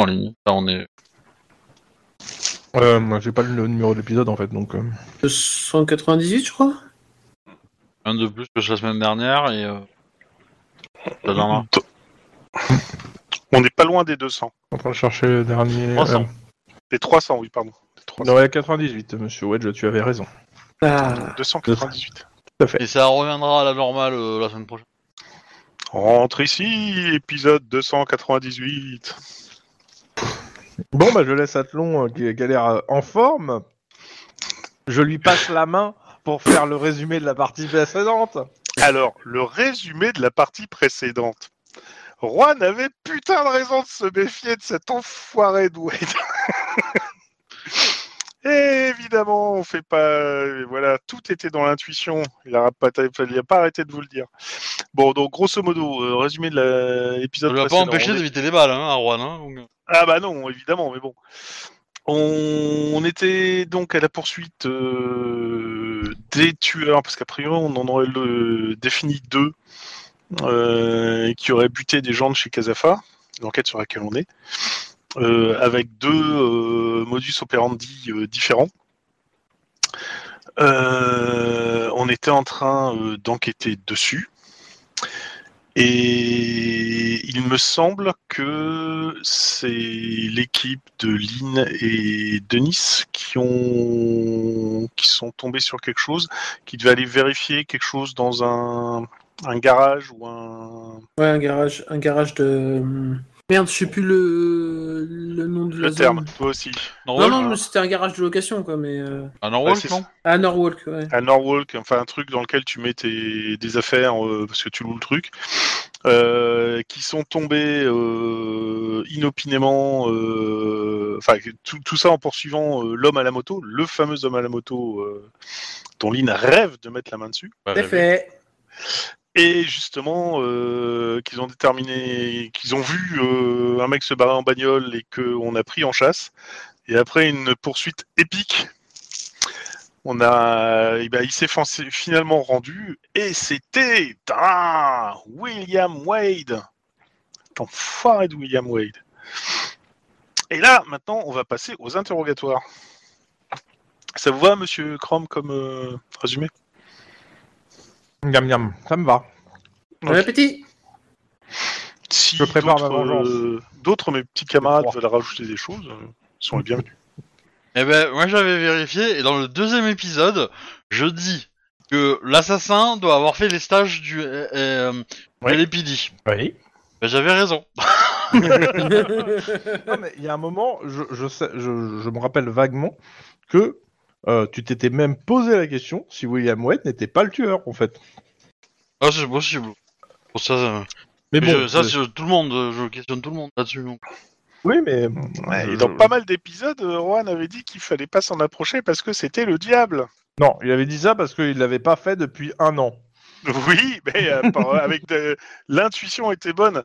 ligne. Là, on est... Moi, j'ai pas le numéro de l'épisode en fait, donc. 298, je crois. Un de plus que la semaine dernière et... la dernière. On n'est pas loin des 200. En train de chercher le dernier. 300. Des 300, oui, pardon. Des 300. Non, il y a 98, monsieur Wedge, tu avais raison. Ah. 298. Tout à fait. Et ça reviendra à la normale la semaine prochaine. Rentre ici, épisode 298. Bon, bah, je laisse Athlon qui a l'air en forme. Je lui passe la main pour faire le résumé de la partie précédente. Alors, le résumé de la partie précédente. Juan avait putain de raison de se méfier de cet enfoiré de Wade. Et évidemment, on fait pas... Voilà, tout était dans l'intuition. Il a pas arrêté de vous le dire. Bon, donc grosso modo, résumé de l'épisode Ça lui a pas précédent. empêché d'éviter les balles, à Rouen. Donc... Ah bah non, évidemment, mais bon. On était donc à la poursuite des tueurs, parce qu'à priori, on en aurait défini 2 qui auraient buté des gens de chez Casafa, l'enquête sur laquelle on est, avec 2 modus operandi différents. On était en train d'enquêter dessus. Et il me semble que c'est l'équipe de Lynn et Denis qui sont tombés sur quelque chose, qui devaient aller vérifier quelque chose dans un garage ou un... Ouais, un garage de... Merde, je sais plus le nom de la Le terme, zone. toi aussi. Non, mais c'était un garage de location, quoi, mais... À Norwalk, c'est non? À Norwalk, ouais. À Norwalk, enfin un truc dans lequel tu mets des affaires parce que tu loues le truc, qui sont tombés inopinément, enfin tout ça en poursuivant l'homme à la moto, le fameux homme à la moto dont Lynn rêve de mettre la main dessus. C'est fait. Et justement, qu'ils ont déterminé, qu'ils ont vu un mec se barrer en bagnole et qu'on a pris en chasse. Et après une poursuite épique, il s'est finalement rendu et c'était William Wade. Enfoiré de William Wade. Et là, maintenant, on va passer aux interrogatoires. Ça vous va, monsieur Chrome, comme résumé? Miam miam, ça me va. Bon appétit. Si Je prépare ma vengeance. d'autres, mes petits camarades, Je crois. veulent rajouter des choses, ils sont les bienvenus. Eh ben, moi j'avais vérifié, et dans le 2e épisode, je dis que l'assassin doit avoir fait les stages de LAPD. Oui. Ben, j'avais raison. Non, mais il y a un moment, je me rappelle vaguement que tu t'étais même posé la question si William Wade n'était pas le tueur, en fait. Ah, c'est possible. Bon, ça, Mais bon, tout le monde, je questionne tout le monde là-dessus. Donc. oui, mais... Et dans pas mal d'épisodes, Rohan avait dit qu'il fallait pas s'en approcher parce que c'était le diable. Non, il avait dit ça parce qu'il l'avait pas fait depuis 1 an. Oui, mais l'intuition était bonne.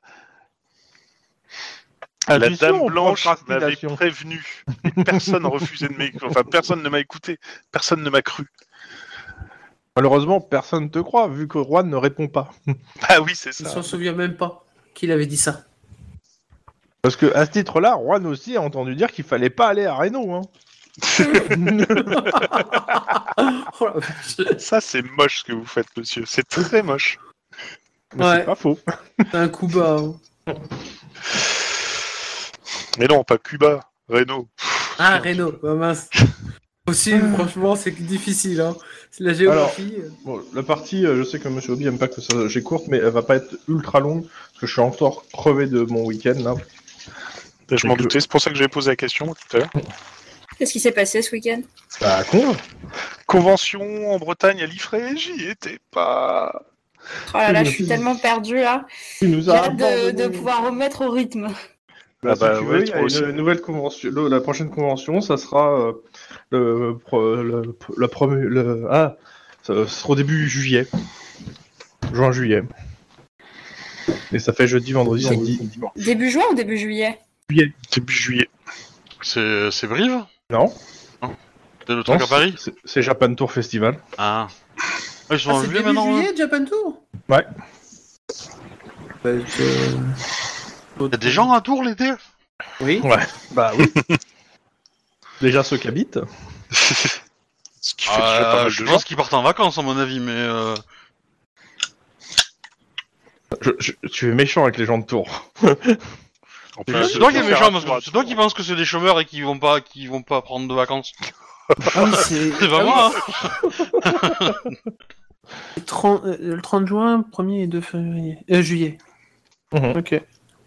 La Intuition Dame ou Blanche m'avait procrastination? prévenu. Et personne refusait de m'écouter. Enfin, personne ne m'a écouté. Personne ne m'a cru. Malheureusement, personne ne te croit, vu que Juan ne répond pas. Ah oui, c'est Il ça. s'en souvient même pas qu'il avait dit ça. Parce que à ce titre-là, Juan aussi a entendu dire qu'il fallait pas aller à Reno. Hein. Oh la vache. Ça, c'est moche ce que vous faites, monsieur. C'est très moche. Mais Ouais. c'est pas faux. C'est un coup bas. Hein. Mais non, pas Cuba. Renault. Ah, Renault, oh, mince. Aussi, franchement, c'est difficile. Hein. C'est la géographie. Bon, la partie, je sais que Monsieur Obi aime pas que ça j'ai courte, mais elle va pas être ultra longue, parce que je suis encore crevé de mon week-end, là. Je m'en doutais. C'est pour ça que j'ai posé la question tout à l'heure. Qu'est-ce qui s'est passé ce week-end? Bah, con. Convention en Bretagne à Liffré, j'y étais pas. Oh là là, je suis tellement perdue là. Tu nous J'ai as hâte de abandonnés. pouvoir remettre au rythme. Bah, Ah bah, si tu ouais, veux, il y a toi aussi. une nouvelle convention. La prochaine convention, ça sera ça sera au début juillet. Juin-juillet. Et ça fait jeudi, vendredi, samedi, dimanche. Début juin ou début juillet? Début juillet. C'est Brive? Non, C'est le truc à Paris? c'est Japan Tour Festival. Ah. Ils sont Ah, en c'est juillet début maintenant. juillet, Japan Tour? Ouais. Il y a des gens à Tours l'été? Oui. Ouais, bah oui. Déjà ceux qui habitent. Ce qui fait déjà pas mal Je de gens. pense qu'ils partent en vacances, à mon avis, mais... Tu es méchant avec les gens de Tours. En plus, C'est toi qui es faire méchant, un parce tour à que c'est toi Tours. qui penses que c'est des chômeurs et qui vont pas prendre de vacances. Ah oui, c'est C'est pas moi, hein. Le 30 juin, 1er et 2 février. Juillet. Mhm. Ok.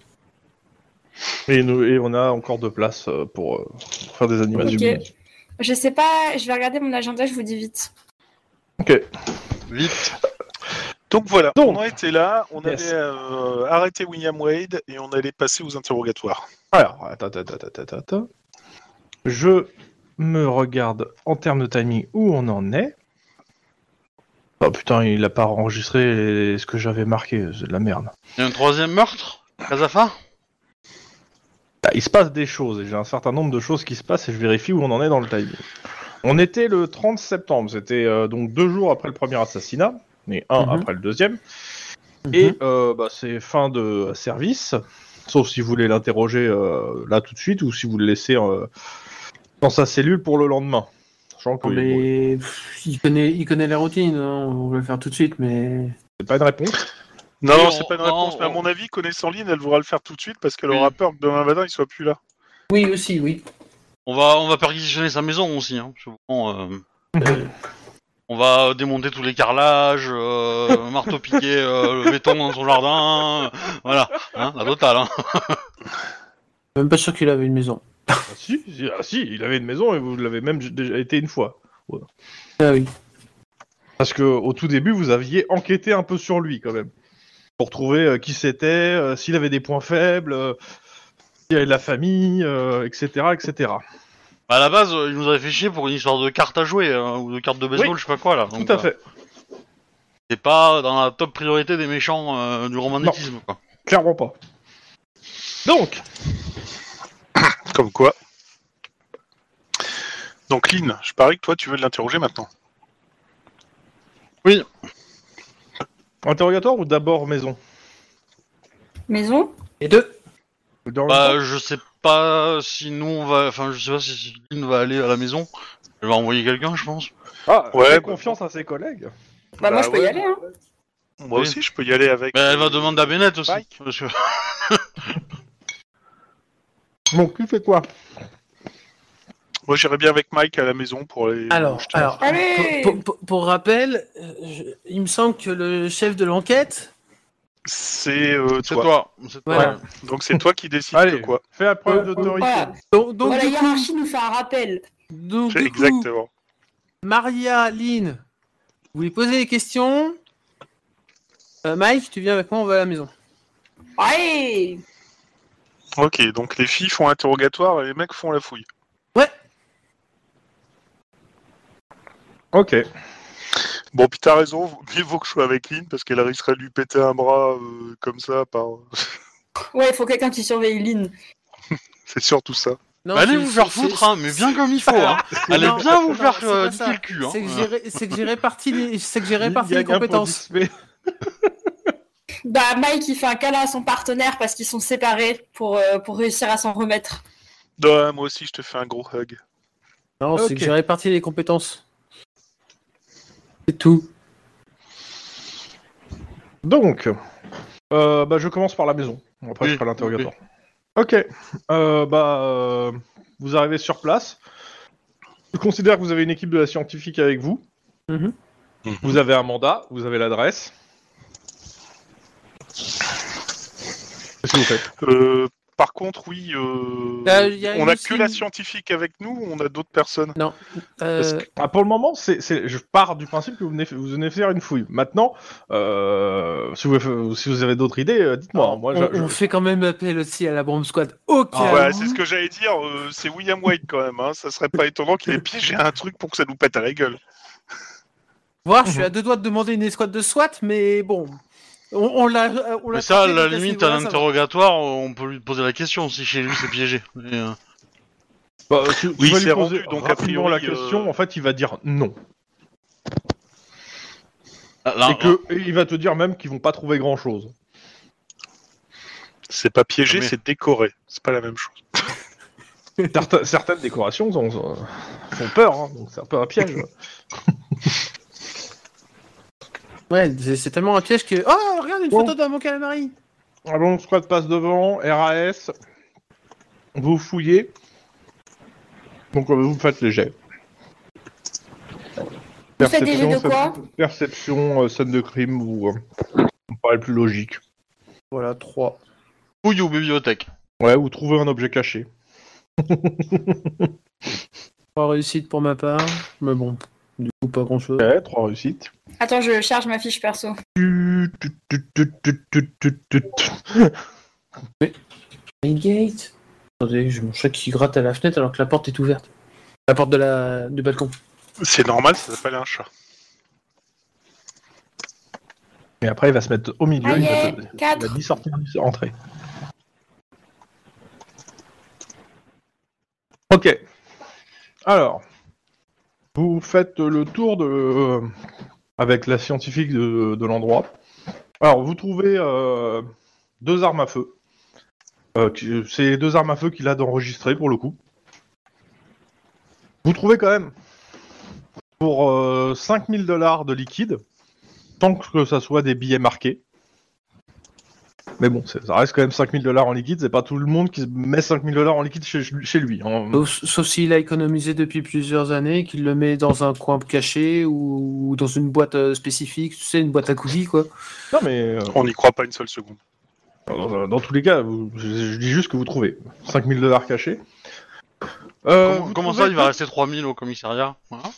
Et on a encore de place pour faire des animations. Ok. Je sais pas, je vais regarder mon agenda, je vous dis vite. Ok. Vite. Donc voilà, Donc, on en était là, on yes. avait arrêté William Wade et on allait passer aux interrogatoires. Alors, attends. Je me regarde en termes de timing où on en est. Oh putain, il a pas enregistré ce que j'avais marqué, c'est de la merde. Il y a un troisième meurtre, Casafa. Ah, il se passe des choses, et j'ai un certain nombre de choses qui se passent, et je vérifie où on en est dans le timing. On était le 30 septembre, c'était donc 2 jours après le premier assassinat, et un Mhm. après le deuxième. Et c'est fin de service, sauf si vous voulez l'interroger là tout de suite, ou si vous le laissez dans sa cellule pour le lendemain. Sachant que Mais il connaît la routine, hein. On va le faire tout de suite, mais. c'est pas une réponse. Non, Oui, non, on- c'est pas une non, réponse, mais à on- mon avis, connaissant Lynn, elle voudra le faire tout de suite parce qu'elle Oui. aura peur que demain matin il soit plus là. Oui, aussi, oui. On va perquisitionner sa maison aussi, hein. Souvent, on va démonter tous les carrelages, marteau-piquer le béton dans son jardin, voilà, hein, la totale. Hein. Même pas sûr qu'il avait une maison. Ah si, il avait une maison, et vous l'avez même déjà été une fois. Ah oui. Parce que au tout début, vous aviez enquêté un peu sur lui quand même, pour trouver qui c'était, s'il avait des points faibles, s'il avait de la famille, etc., etc. À la base, il nous avait fait chier pour une histoire de carte à jouer, ou de carte de baseball, Oui, je sais pas quoi là. Tout à fait, C'est pas dans la top priorité des méchants du romantisme, quoi. clairement pas. Donc, Comme quoi. Donc Lynn, je parie que toi tu veux l'interroger maintenant. interrogatoire ou d'abord maison? Maison? Et deux. Ou dans le Bah, je sais pas si nous on va, enfin, je sais pas si Lynn va aller à la maison. Elle va envoyer quelqu'un, je pense. temps Ah, Ouais, fais bah, confiance à ses collègues. Bah, moi Bah je peux y ouais. aller, hein. Moi Oui. aussi, je peux y aller avec. Mais elle va demander à Bennett aussi. Mike. Parce que... Donc, tu fais quoi? Moi, j'irai bien avec Mike à la maison pour aller. Alors, jeter un- alors Allez pour rappel, il me semble que le chef de l'enquête. C'est C'est toi. toi. C'est toi. Voilà. Donc c'est toi qui décides Allez, de quoi. fais la preuve d'autorité. Voilà. Donc Voilà, du la coup, hiérarchie nous fait un rappel. donc, C'est du coup, exactement. Maria, Lynn, vous lui posez des questions. Mike, tu viens avec moi, on va à la maison. Allez Ok, donc les filles font interrogatoire et les mecs font la fouille. Ok. Bon, puis t'as raison, mieux vaut que je sois avec Lynn parce qu'elle risquerait de lui péter un bras comme ça par. Ouais, il faut quelqu'un qui surveille Lynn. C'est surtout ça. Non, Bah, allez c'est- vous faire c'est- foutre, hein, mais bien comme il faut. Hein. Allez Non, bien vous non, faire c'est pas niquer ça. le cul. Hein. C'est que j'ai réparti les, c'est que j'ai Il réparti les gagne un point compétences. d'XP. Bah, Mike, il fait un câlin à son partenaire parce qu'ils sont séparés pour réussir à s'en remettre. Non, moi aussi, je te fais un gros hug. Non, Ok. c'est que j'ai réparti les compétences. C'est tout. Donc, je commence par la maison. Après, Oui, je ferai l'interrogatoire. Ok. Vous arrivez sur place. Je considère que vous avez une équipe de la scientifique avec vous. Mhm. Vous avez un mandat, vous avez l'adresse. Qu'est-ce que vous faites? Par contre, oui, y a on a aussi que la une- scientifique avec nous ou on a d'autres personnes? Non. Parce que- Pour le moment, je pars du principe que vous venez faire une fouille. Maintenant, si vous avez d'autres idées, dites-moi. Moi, on fait quand même appel aussi à la bombe squad. Au cas Ouais, où. c'est ce que j'allais dire, c'est William Wade quand même, hein. Ça serait pas étonnant qu'il ait piégé un truc pour que ça nous pète à la gueule. Voir, je suis à deux doigts de demander une escouade de SWAT, mais bon. On l'a. Mais ça, à tapé, la donc à ce limite, à niveau-là, ça va. l'interrogatoire, on peut lui poser la question si chez lui c'est piégé. Et, tu Oui, vas c'est lui poser rendu, donc, a rapidement priori, la question. En fait, il va dire non. là, Et il va te dire même qu'ils vont pas trouver grand-chose. C'est pas piégé, Ah, mais- c'est décoré. C'est pas la même chose. Certaines décorations font peur, hein, donc c'est un peu un piège. Ouais, c'est tellement un piège que. Oh, regarde une Bon. photo d'un mon calamari. Alors, le squad passe devant, RAS, vous fouillez. Donc vous faites les jets. Vous faites des jets de quoi? Perception, scène de crime, vous me paraît plus logique. Voilà, 3. Fouille ou bibliothèque. Ouais, vous trouvez un objet caché. 3 réussites pour ma part. Mais bon, du coup, pas grand chose. Ouais, 3 réussites. Attends, je charge ma fiche perso. Gate. Attendez, j'ai mon chat qui gratte à la fenêtre alors que la porte est ouverte. La porte du balcon. C'est normal, ça s'appelle un chat. Et après, il va se mettre au milieu. Allez, il va 4. ni sortir ni rentrer. Ok. Alors, vous faites le tour avec la scientifique de l'endroit. Alors, vous trouvez 2 armes à feu. C'est 2 armes à feu qu'il a d'enregistrer pour le coup. Vous trouvez quand même pour 5000 $ de liquide, tant que ça soit des billets marqués. Mais bon, ça reste quand même 5000 $ en liquide, c'est pas tout le monde qui met 5000 $ en liquide chez lui. Hein. Sauf s'il a économisé depuis plusieurs années, qu'il le met dans un coin caché ou dans une boîte spécifique, tu sais, une boîte à coulis, quoi. Non mais, On n'y croit pas une seule seconde. dans tous les cas, je dis juste que vous trouvez 5000 $ cachés. Comment, Vous comment trouvez ça, il va que- rester 3000 au commissariat? Voilà.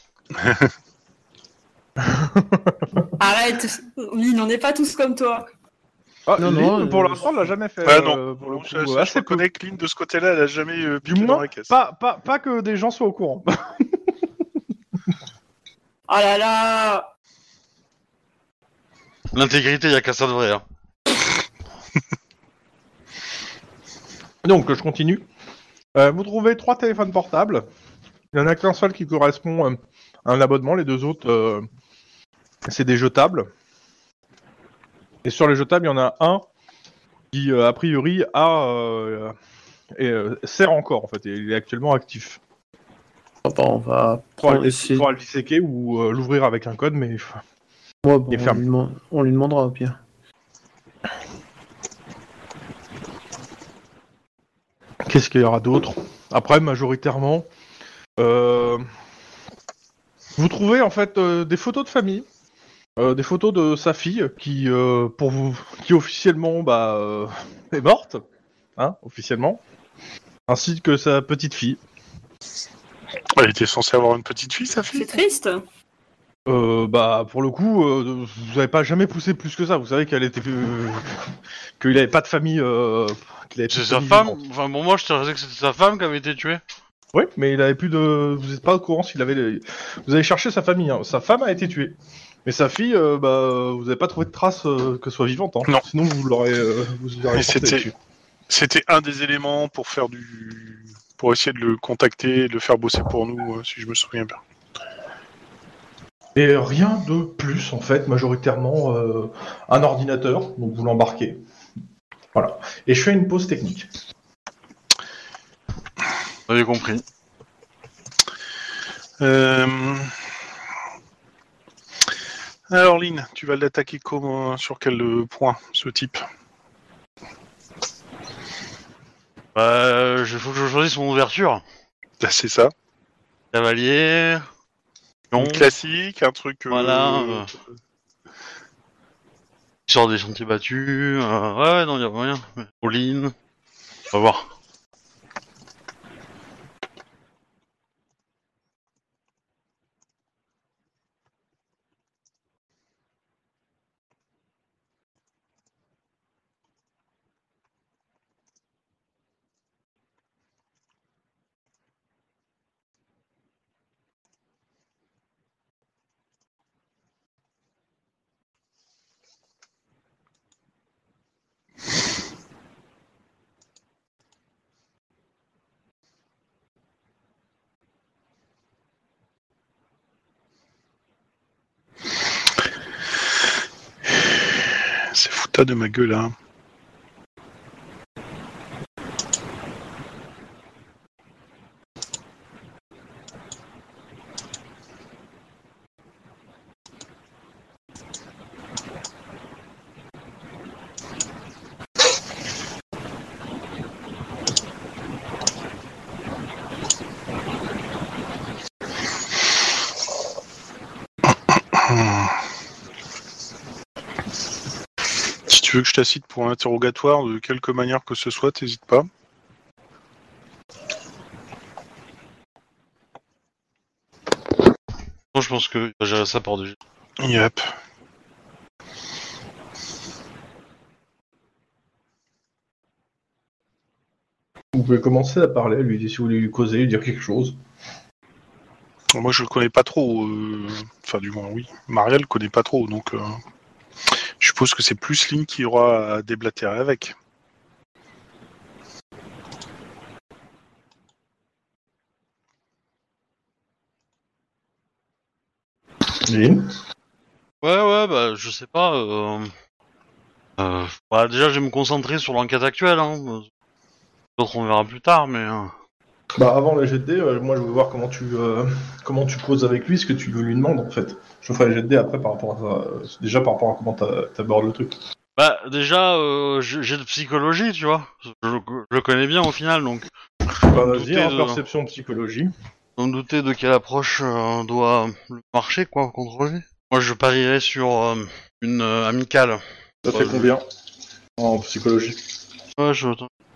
Arrête, Lynn, on n'est pas tous comme toi. Ah, Non, Lynn, non, pour l'instant, elle l'a jamais fait. Ouais, non. Pour le coup, je assez peu. reconnais que Lynn, de ce côté-là, elle a jamais Du piqué dans moins, la caisse. pas que des gens soient au courant. Oh là là. L'intégrité, y a qu'à ça de vrai. Hein. Donc, je continue. Vous trouvez 3 téléphones portables. Il n'y en a qu'un seul qui correspond à un abonnement. Les 2 autres, c'est des jetables. Et sur les jetables, il y en a un qui, a priori, sert encore, en fait. Et il est actuellement actif. On va Il faudra essayer. le disséquer ou l'ouvrir avec un code, mais... Ouais, bon, il est fermé. on lui demandera au pire. Qu'est-ce qu'il y aura d'autre? Après, majoritairement, vous trouvez en fait des photos de famille, des photos de sa fille qui, qui officiellement est morte, hein, officiellement, ainsi que sa petite fille. Elle était censée avoir une petite fille, sa fille. C'est triste. Pour le coup, vous n'avez pas jamais poussé plus que ça. Vous savez qu'elle était, qu'il n'avait pas de famille. Qu'il avait plus C'est de sa famille femme. vivante. Enfin, bon, moi, je te disais que c'était sa femme qui avait été tuée. Oui, mais il avait plus de. Vous n'êtes pas au courant s'il avait. Vous avez cherché sa famille. Hein. Sa femme a été tuée. Mais sa fille, vous n'avez pas trouvé de traces que soit vivante. Hein. Non. Sinon, vous l'aurez. Vous auriez Et porté c'était- dessus. C'était un des éléments pour faire pour essayer de le contacter, de le faire bosser pour nous, si je me souviens bien. Et rien de plus, en fait, majoritairement un ordinateur. Donc vous l'embarquez. Voilà. Et je fais une pause technique. Vous avez compris. Alors Lynn, tu vas l'attaquer sur quel point, ce type? Il faut que je choisisse mon ouverture. Là, c'est ça. Cavalier. Non. Un classique, un truc... Voilà. Il sort des sentiers battus. Ouais, non, il y a moyen. All-in. On va voir. C'est fouta de ma gueule, hein. Tu veux que je t'assiste pour un interrogatoire de quelque manière que ce soit, t'hésites pas. Moi, je pense que j'ai gérer ça par deux. Yep. Vous pouvez commencer à parler, lui si vous voulez lui causer, lui dire quelque chose. Moi, je le connais pas trop. Enfin, du moins, oui. Maria le connaît pas trop, donc je suppose que c'est plus Lynn qui aura à déblatérer avec. Lynn. Ouais, bah, je sais pas. Bah, déjà, je vais me concentrer sur l'enquête actuelle. Hein. D'autres, on verra plus tard, mais. Bah avant le jet de dés, moi je veux voir comment tu causes avec lui, ce que tu lui demandes en fait. Je ferai le jet de dés après par rapport à ça. Déjà par rapport à comment t'abordes le truc. Bah, déjà, j'ai de psychologie, tu vois. Je le connais bien au final, donc. Bah vas-y, douter de- perception, psychologie. Sans me douter de quelle approche doit marcher, quoi, contre lui. Moi, je parierais sur une amicale. Ça fait combien en psychologie? Ouais, je.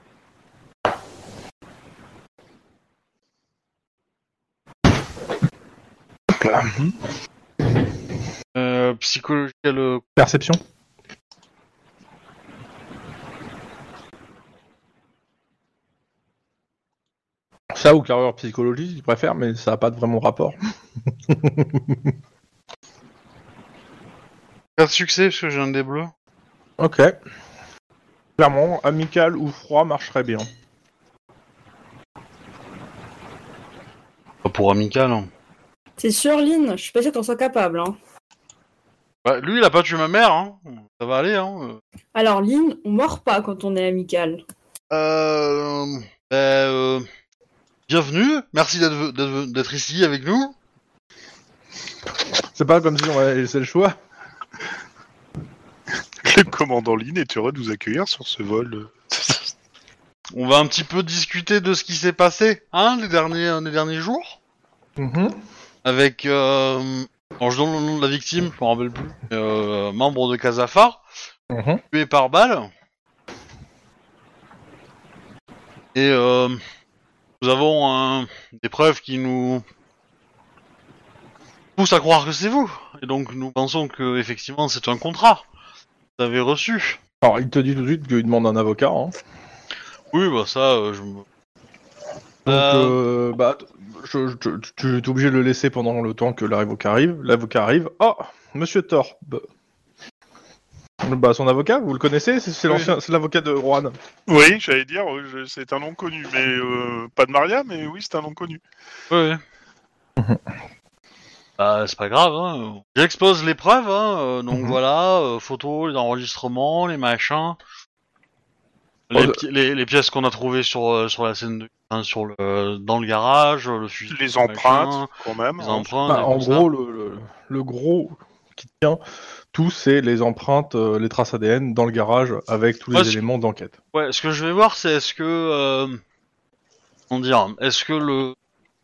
Psychologie, Perception. Ça ou claireur psychologie, je préfère, mais ça n'a pas vraiment rapport. 4 succès, parce que j'ai un dé bleu. Ok. Clairement, amical ou froid marcherait bien. Pas pour amical. Hein. C'est sûr, Lynn, je suis pas sûr qu'on soit capable. Hein. Bah, lui, il a pas tué ma mère, hein. Ça va aller, hein. Alors, Lynn, on mord pas quand on est amical. Bienvenue, merci d'être ici avec nous. C'est pas comme si on avait laissé le choix. Le commandant Lynn est heureux de vous accueillir sur ce vol. On va un petit peu discuter de ce qui s'est passé, hein, les derniers jours. Avec, alors je donne le nom de la victime, je m'en rappelle plus. Membre de Casafar, tué par balle. Et nous avons des preuves qui nous poussent à croire que c'est vous. Et donc nous pensons que effectivement c'est un contrat que vous avez reçu. Alors il te dit tout de suite qu'il demande un avocat. Hein. Oui, bah ça, je me... Donc, tu es obligé de le laisser pendant le temps que l'avocat arrive. L'avocat arrive. Oh, Monsieur Thorpe. Bah, son avocat, vous le connaissez? C'est Oui. l'ancien, c'est l'avocat de Rouen. Oui, j'allais dire, c'est un nom connu, mais pas de Maria, mais oui, c'est un nom connu. Oui. Bah, c'est pas grave, hein. J'expose les preuves, hein. Donc voilà, photos, les enregistrements, les machins. Les pièces qu'on a trouvées sur la scène de... Hein, dans le garage, le fusil. Les empreintes, quand même. Les hein. empreintes. Bah, et en tout ça. gros, le gros qui tient tout, c'est les empreintes, les traces ADN dans le garage avec tous les éléments d'enquête. Ouais, ce que je vais voir, c'est est-ce que... comment dire? Est-ce que le...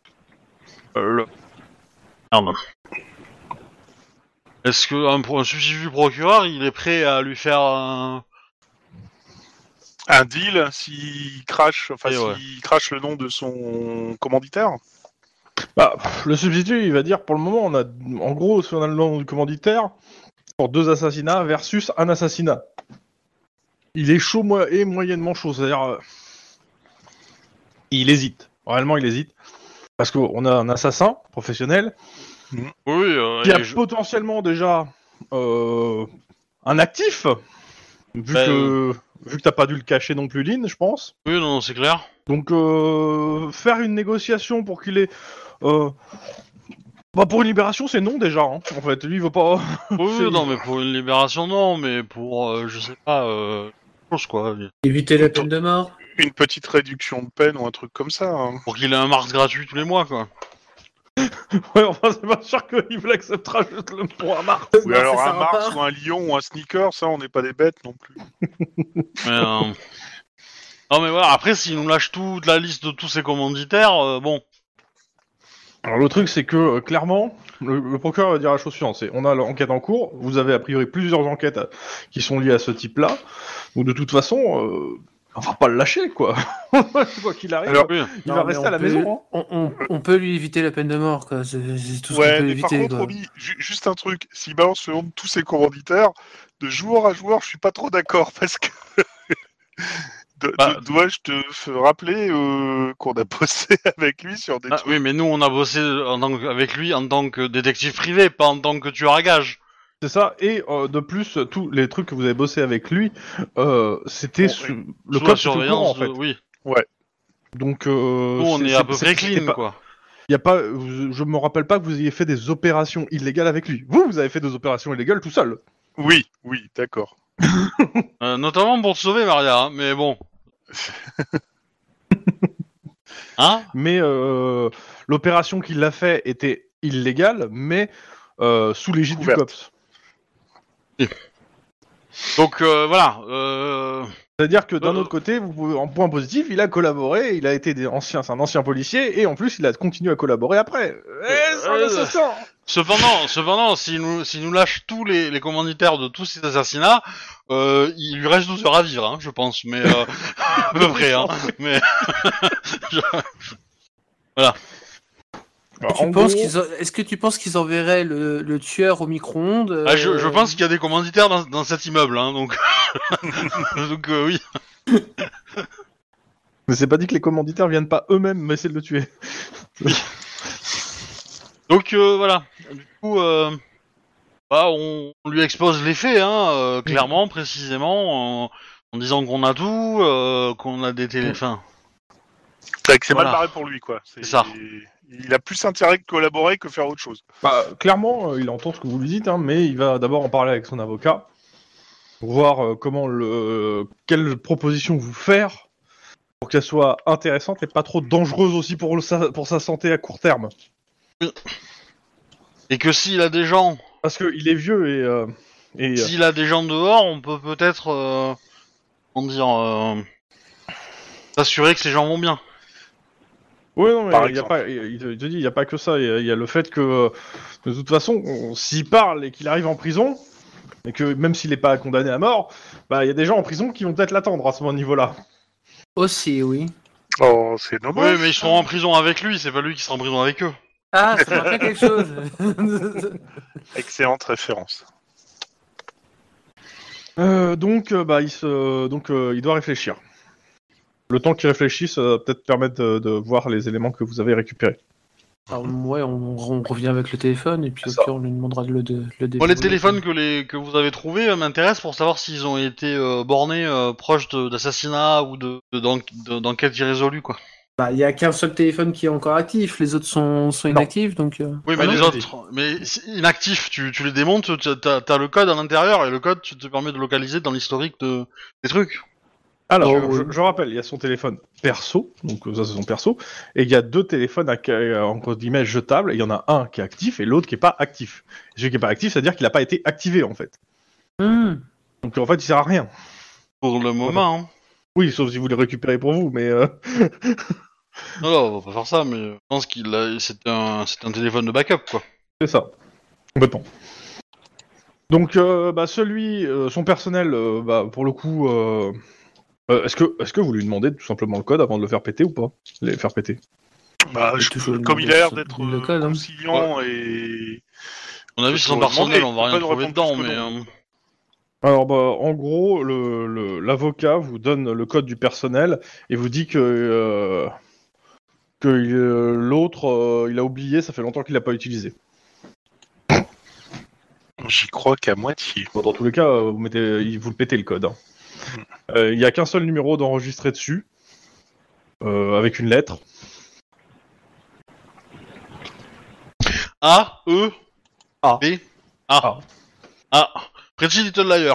Merde. Est-ce que un substitut du procureur, il est prêt à lui faire un deal s'il crache, s'il crache le nom de son commanditaire. Bah, le substitut, il va dire, pour le moment, on a, en gros, si on a le nom du commanditaire, pour 2 assassinats versus un assassinat. Il est chaud et moyennement chaud, c'est-à-dire... il hésite. Réellement, il hésite. Parce qu'on a un assassin professionnel qui a potentiellement déjà un actif, vu que t'as pas dû le cacher non plus, Lynn, je pense. Oui, non, c'est clair. Donc, faire une négociation pour qu'il ait... Bah pour une libération, c'est non déjà, hein. En fait, lui il veut pas... Oui, non, mais pour une libération, non, mais pour, je sais pas, chose quoi. Éviter la peine de mort. Une petite réduction de peine ou un truc comme ça. Hein. Pour qu'il ait un Mars gratuit tous les mois, quoi. Ouais, enfin, c'est pas sûr qu'il l'acceptera juste le pour un Mars. Ou alors un Mars ou un lion ou un sneaker, ça on n'est pas des bêtes non plus. Mais, non mais voilà, après s'il nous lâche toute la liste de tous ses commanditaires, bon. Alors le truc c'est que clairement, le procureur va dire la chose suivante, c'est on a l'enquête en cours, vous avez a priori plusieurs enquêtes qui sont liées à ce type-là, donc de toute façon, on va pas le lâcher quoi. Quoi qu'il arrive, Alors, Oui. il va rester à la maison. Hein. On peut lui éviter la peine de mort, quoi. C'est tout ce qu'on Ouais, peut mais par éviter. contre, Quoi. Romy, juste un truc. S'il balance le nom de tous ses commanditaires, de joueur à joueur, je suis pas trop d'accord parce que. Dois-je te rappeler qu'on a bossé avec lui sur des Ah, trucs. oui, mais nous, on a bossé avec lui en tant que détective privé, pas en tant que tueur à gages. C'est ça, et de plus, tous les trucs que vous avez bossé avec lui, c'était Bon, le Sous la code était au surveillance, courant, en fait. oui. Donc, Nous, on est à peu près clean, quoi. Y a pas, je me rappelle pas que vous ayez fait des opérations illégales avec lui. Vous avez fait des opérations illégales tout seul. Oui, d'accord. Notamment pour te sauver, Maria, hein, mais bon. Hein? Mais l'opération qu'il a fait était illégale, mais sous l'égide du Couverte. COPS. Donc, voilà. C'est-à-dire que d'un autre côté, vous pouvez, en point positif, il a collaboré, il a été c'est un ancien policier, et en plus, il a continué à collaborer après. C'est un assassin. Cependant, s'il nous lâche tous les commanditaires de tous ces assassinats, il lui reste 12 heures à vivre, hein, je pense, mais à peu près, hein. Mais voilà. Alors, en gros, Est-ce que tu penses qu'ils enverraient le tueur au micro-ondes Ah, je pense qu'il y a des commanditaires dans cet immeuble, hein, donc donc oui. mais c'est pas dit que les commanditaires viennent pas eux-mêmes essayer de le tuer. Donc voilà. Du coup, on lui expose les faits, hein, clairement, précisément, en disant qu'on a tout, qu'on a des téléphones. C'est vrai que c'est Voilà. mal barré pour lui, quoi. C'est ça. Il a plus intérêt de collaborer que faire autre chose. Bah, clairement, il entend ce que vous lui dites, hein, mais il va d'abord en parler avec son avocat pour voir quelle proposition vous faire pour qu'elle soit intéressante et pas trop dangereuse aussi pour sa santé à court terme. Et que s'il a des gens, Parce qu'il est vieux et s'il a des gens dehors, on peut peut-être, s'assurer que ces gens vont bien. ouais, non, mais Par il exemple. te dit, il n'y a pas que ça. Il y a le fait que, de toute façon, s'il parle et qu'il arrive en prison, et que même s'il n'est pas condamné à mort, bah, il y a des gens en prison qui vont peut-être l'attendre à ce niveau-là. Aussi, oui. Oh, c'est Oui, dommage. mais ils seront en prison avec lui, c'est pas lui qui sera en prison avec eux. Ah, ça m'a fait quelque chose. Excellente référence. Donc, il doit réfléchir. Le temps qu'il réfléchisse, ça va peut-être permettre de voir les éléments que vous avez récupérés. Alors, ouais, on revient avec le téléphone et puis au C'est ça. pire on lui demandera de le déverrouiller. Moi, les téléphones que vous avez trouvés m'intéressent pour savoir s'ils ont été bornés proches d'assassinats ou d'enquêtes irrésolues, quoi. Bah, il y a qu'un seul téléphone qui est encore actif, les autres sont inactifs, donc. Oui, mais non, les c'est autres, mais inactifs, tu les démontes, t'as le code à l'intérieur et le code te permet de localiser dans l'historique des trucs. Alors, Oh, oui. je rappelle, il y a son téléphone perso, donc ça c'est son perso, et il y a deux téléphones entre guillemets jetables, et il y en a un qui est actif et l'autre qui est pas actif. Celui qui est pas actif, c'est-à-dire qu'il n'a pas été activé en fait. Donc en fait, il sert à rien. Pour le moment, hein. Oui, sauf si vous les récupérez pour vous, mais Non, on va pas faire ça, mais je pense c'était un téléphone de backup, quoi. c'est ça. Complètement. Donc, son personnel, pour le coup, est-ce que vous lui demandez tout simplement le code avant de le faire péter ou pas? Les faire péter. Bah, Il faut toujours lui comme il a demander l'air son- d'être le code, hein. conciliant et... On a vu Faut son le personnel, demander, on va faut rien pas trouver nous dedans, répondre mais... plus que non. Alors, en gros, l'avocat vous donne le code du personnel et vous dit que l'autre, il a oublié, ça fait longtemps qu'il l'a pas utilisé. J'y crois qu'à moitié. Bon, dans tous les cas, vous le pétez le code. Hein. Il y a qu'un seul numéro d'enregistré dessus, avec une lettre. A, E, A. B, A. A. Pretty Little Liar.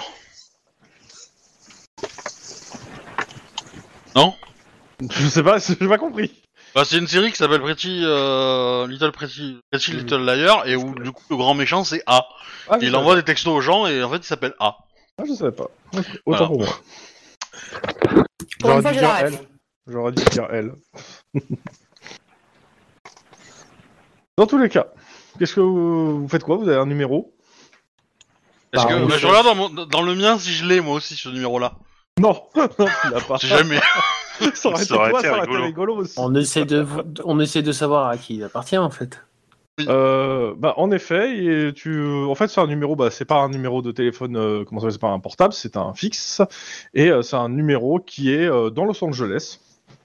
Non? Je sais pas, j'ai pas compris. Bah, c'est une série qui s'appelle Pretty Little Liar, et où, du coup, le grand méchant, c'est A. Ah, Et il envoie des textos aux gens, et en fait, il s'appelle A. Ah, je savais pas. Ok, Voilà. autant pour moi. Pour une fois, dû j'ai la dire ref. elle. J'aurais dû dire elle. Dans tous les cas, qu'est-ce que vous faites quoi? Vous avez un numéro? Est-ce Bah, que on je fait- regarde dans le mien si je l'ai moi aussi ce numéro-là. Non, non, tu l'as pas. Si jamais. Ça aurait été Ça aurait quoi? été Ça aurait été rigolo. rigolo aussi. On essaie de savoir à qui il appartient en fait. En effet, en fait, c'est un numéro. Bah, c'est pas un numéro de téléphone. Comment ça s'appelle? C'est pas un portable, c'est un fixe. Et c'est un numéro qui est dans Los Angeles,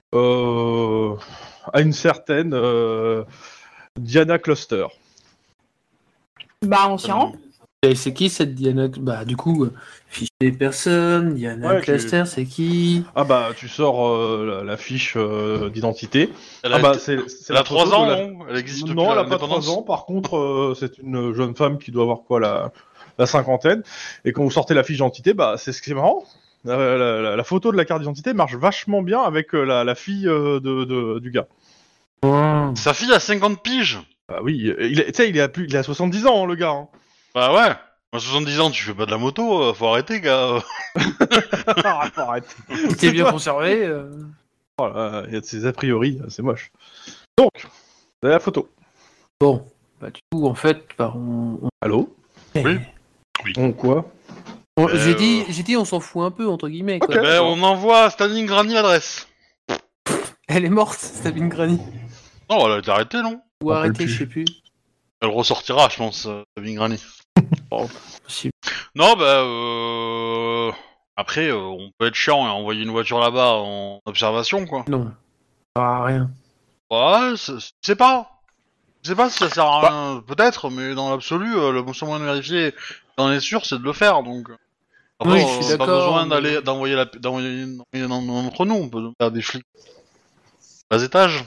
à une certaine Diana Cluster. Bah, on s'y rend. Et c'est qui cette Diana? Bah du coup, fiche des personnes, Diana Ouais, Cluster, c'est qui? Ah bah, tu sors la fiche d'identité. Elle Ah a, bah, c'est elle a la photo 3 ans, de la- non? Elle existe Non, depuis elle a pas l'indépendance. 3 ans. Par contre, c'est une jeune femme qui doit avoir quoi, la cinquantaine. Et quand vous sortez la fiche d'identité, bah, c'est ce qui est marrant. La photo de la carte d'identité marche vachement bien avec la fille du gars. Sa fille a 50 piges. Bah oui, tu sais, il a 70 ans, hein, le gars. Hein. Bah ouais. À 70 ans, tu fais pas de la moto, faut arrêter, gars. Arrête. C'était bien conservé. Voilà, il y a de ces a priori, c'est moche. Donc, vous avez la photo. Bon, bah du coup en fait, bah, Allô? Oui. On quoi? j'ai dit on s'en fout un peu entre guillemets. Quoi. Ok. Ben, on envoie à Stalingrad l'adresse. Elle est morte, Sabine Granny. Non, elle a été arrêtée, non? Ou On arrêtée, peut plus. je sais plus. Elle ressortira, je pense, Sabine Granny. Possible. Non, bah, après, on peut être chiant et envoyer une voiture là-bas en observation, quoi. Non, ça sert à rien. Ouais, je sais pas. Je sais pas si ça sert à rien, peut-être, mais dans l'absolu, le seul moyen de vérifier, on est sûr, c'est de le faire, donc. Après, Oui, je on suis a pas d'accord, besoin mais- d'envoyer entre nous, on peut faire des flics. Bas étage.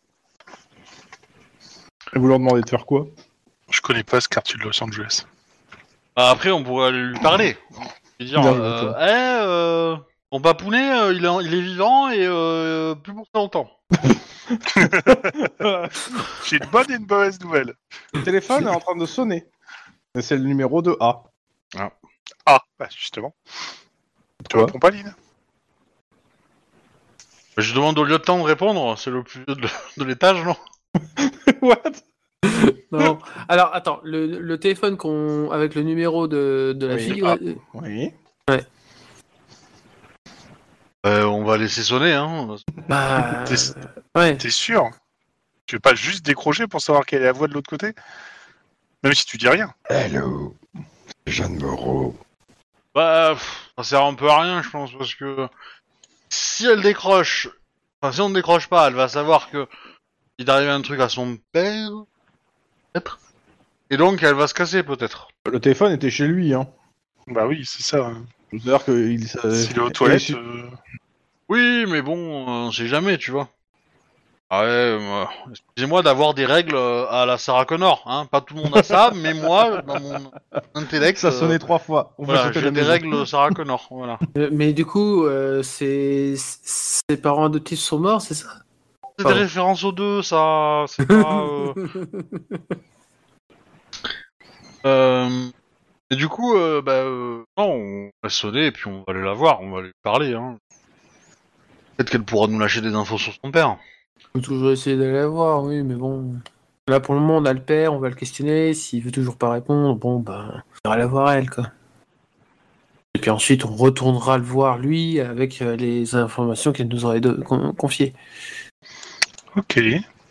Et vous leur demandez de faire quoi? Je connais pas ce quartier de Los Angeles. Bah, après, on pourrait aller lui parler. Et dire, Non, toi. ton papounet, il est vivant et plus pour très longtemps. J'ai une bonne et une mauvaise nouvelle. Le téléphone est en train de sonner. Et c'est le numéro de A. Ah, bah justement. Tu Quoi? réponds pas, Lynn? Je demande au lieutenant de répondre, c'est le plus de l'étage, non? What? Non. Alors attends, le téléphone avec le numéro de la Oui. fille. Ah. Oui. On va laisser sonner, hein. Bah, T'es- ouais. T'es sûr? Tu veux pas juste décrocher pour savoir quelle est la voix de l'autre côté? Même si tu dis rien. Hello, Jeanne Moreau. Bah, ça sert un peu à rien, je pense, parce que si elle décroche, enfin, si on ne décroche pas, elle va savoir que il arrive un truc à son père, peut-être. Et donc, elle va se casser, peut-être. Le téléphone était chez lui, hein. Bah oui, c'est ça. C'est-à-dire qu'il... S'il est aux toilettes... Oui, mais bon, on sait jamais, tu vois. Ah ouais, excusez-moi d'avoir des règles à la Sarah Connor, hein. Pas tout le monde a ça, mais moi, dans mon intellect, Ça sonnait 3 fois. On va voilà, sauter j'ai la des maison. règles Sarah Connor, voilà. Mais du coup, ses parents adoptifs sont morts, c'est ça? C'est des Pardon. références aux deux, ça, c'est pas... Et du coup, non, on va sonner et puis on va aller la voir, on va aller lui parler, hein. Peut-être qu'elle pourra nous lâcher des infos sur son père. Faut toujours essayer d'aller la voir, oui, mais bon. Là, pour le moment, on a le père, on va le questionner. S'il veut toujours pas répondre, bon, bah, on ira la voir elle, quoi. Et puis ensuite, on retournera le voir, lui, avec les informations qu'il nous aurait confiées. Ok.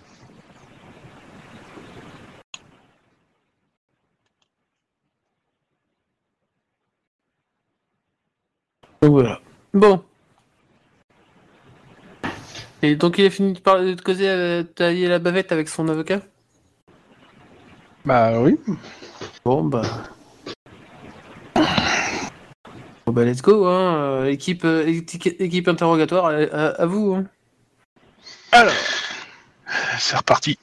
Donc voilà. Bon. Et donc, il a fini de causer, tailler la bavette avec son avocat? Bah oui. Bon, bah... Bon, bah, let's go, hein. Équipe interrogatoire, à vous, hein. Alors, c'est reparti.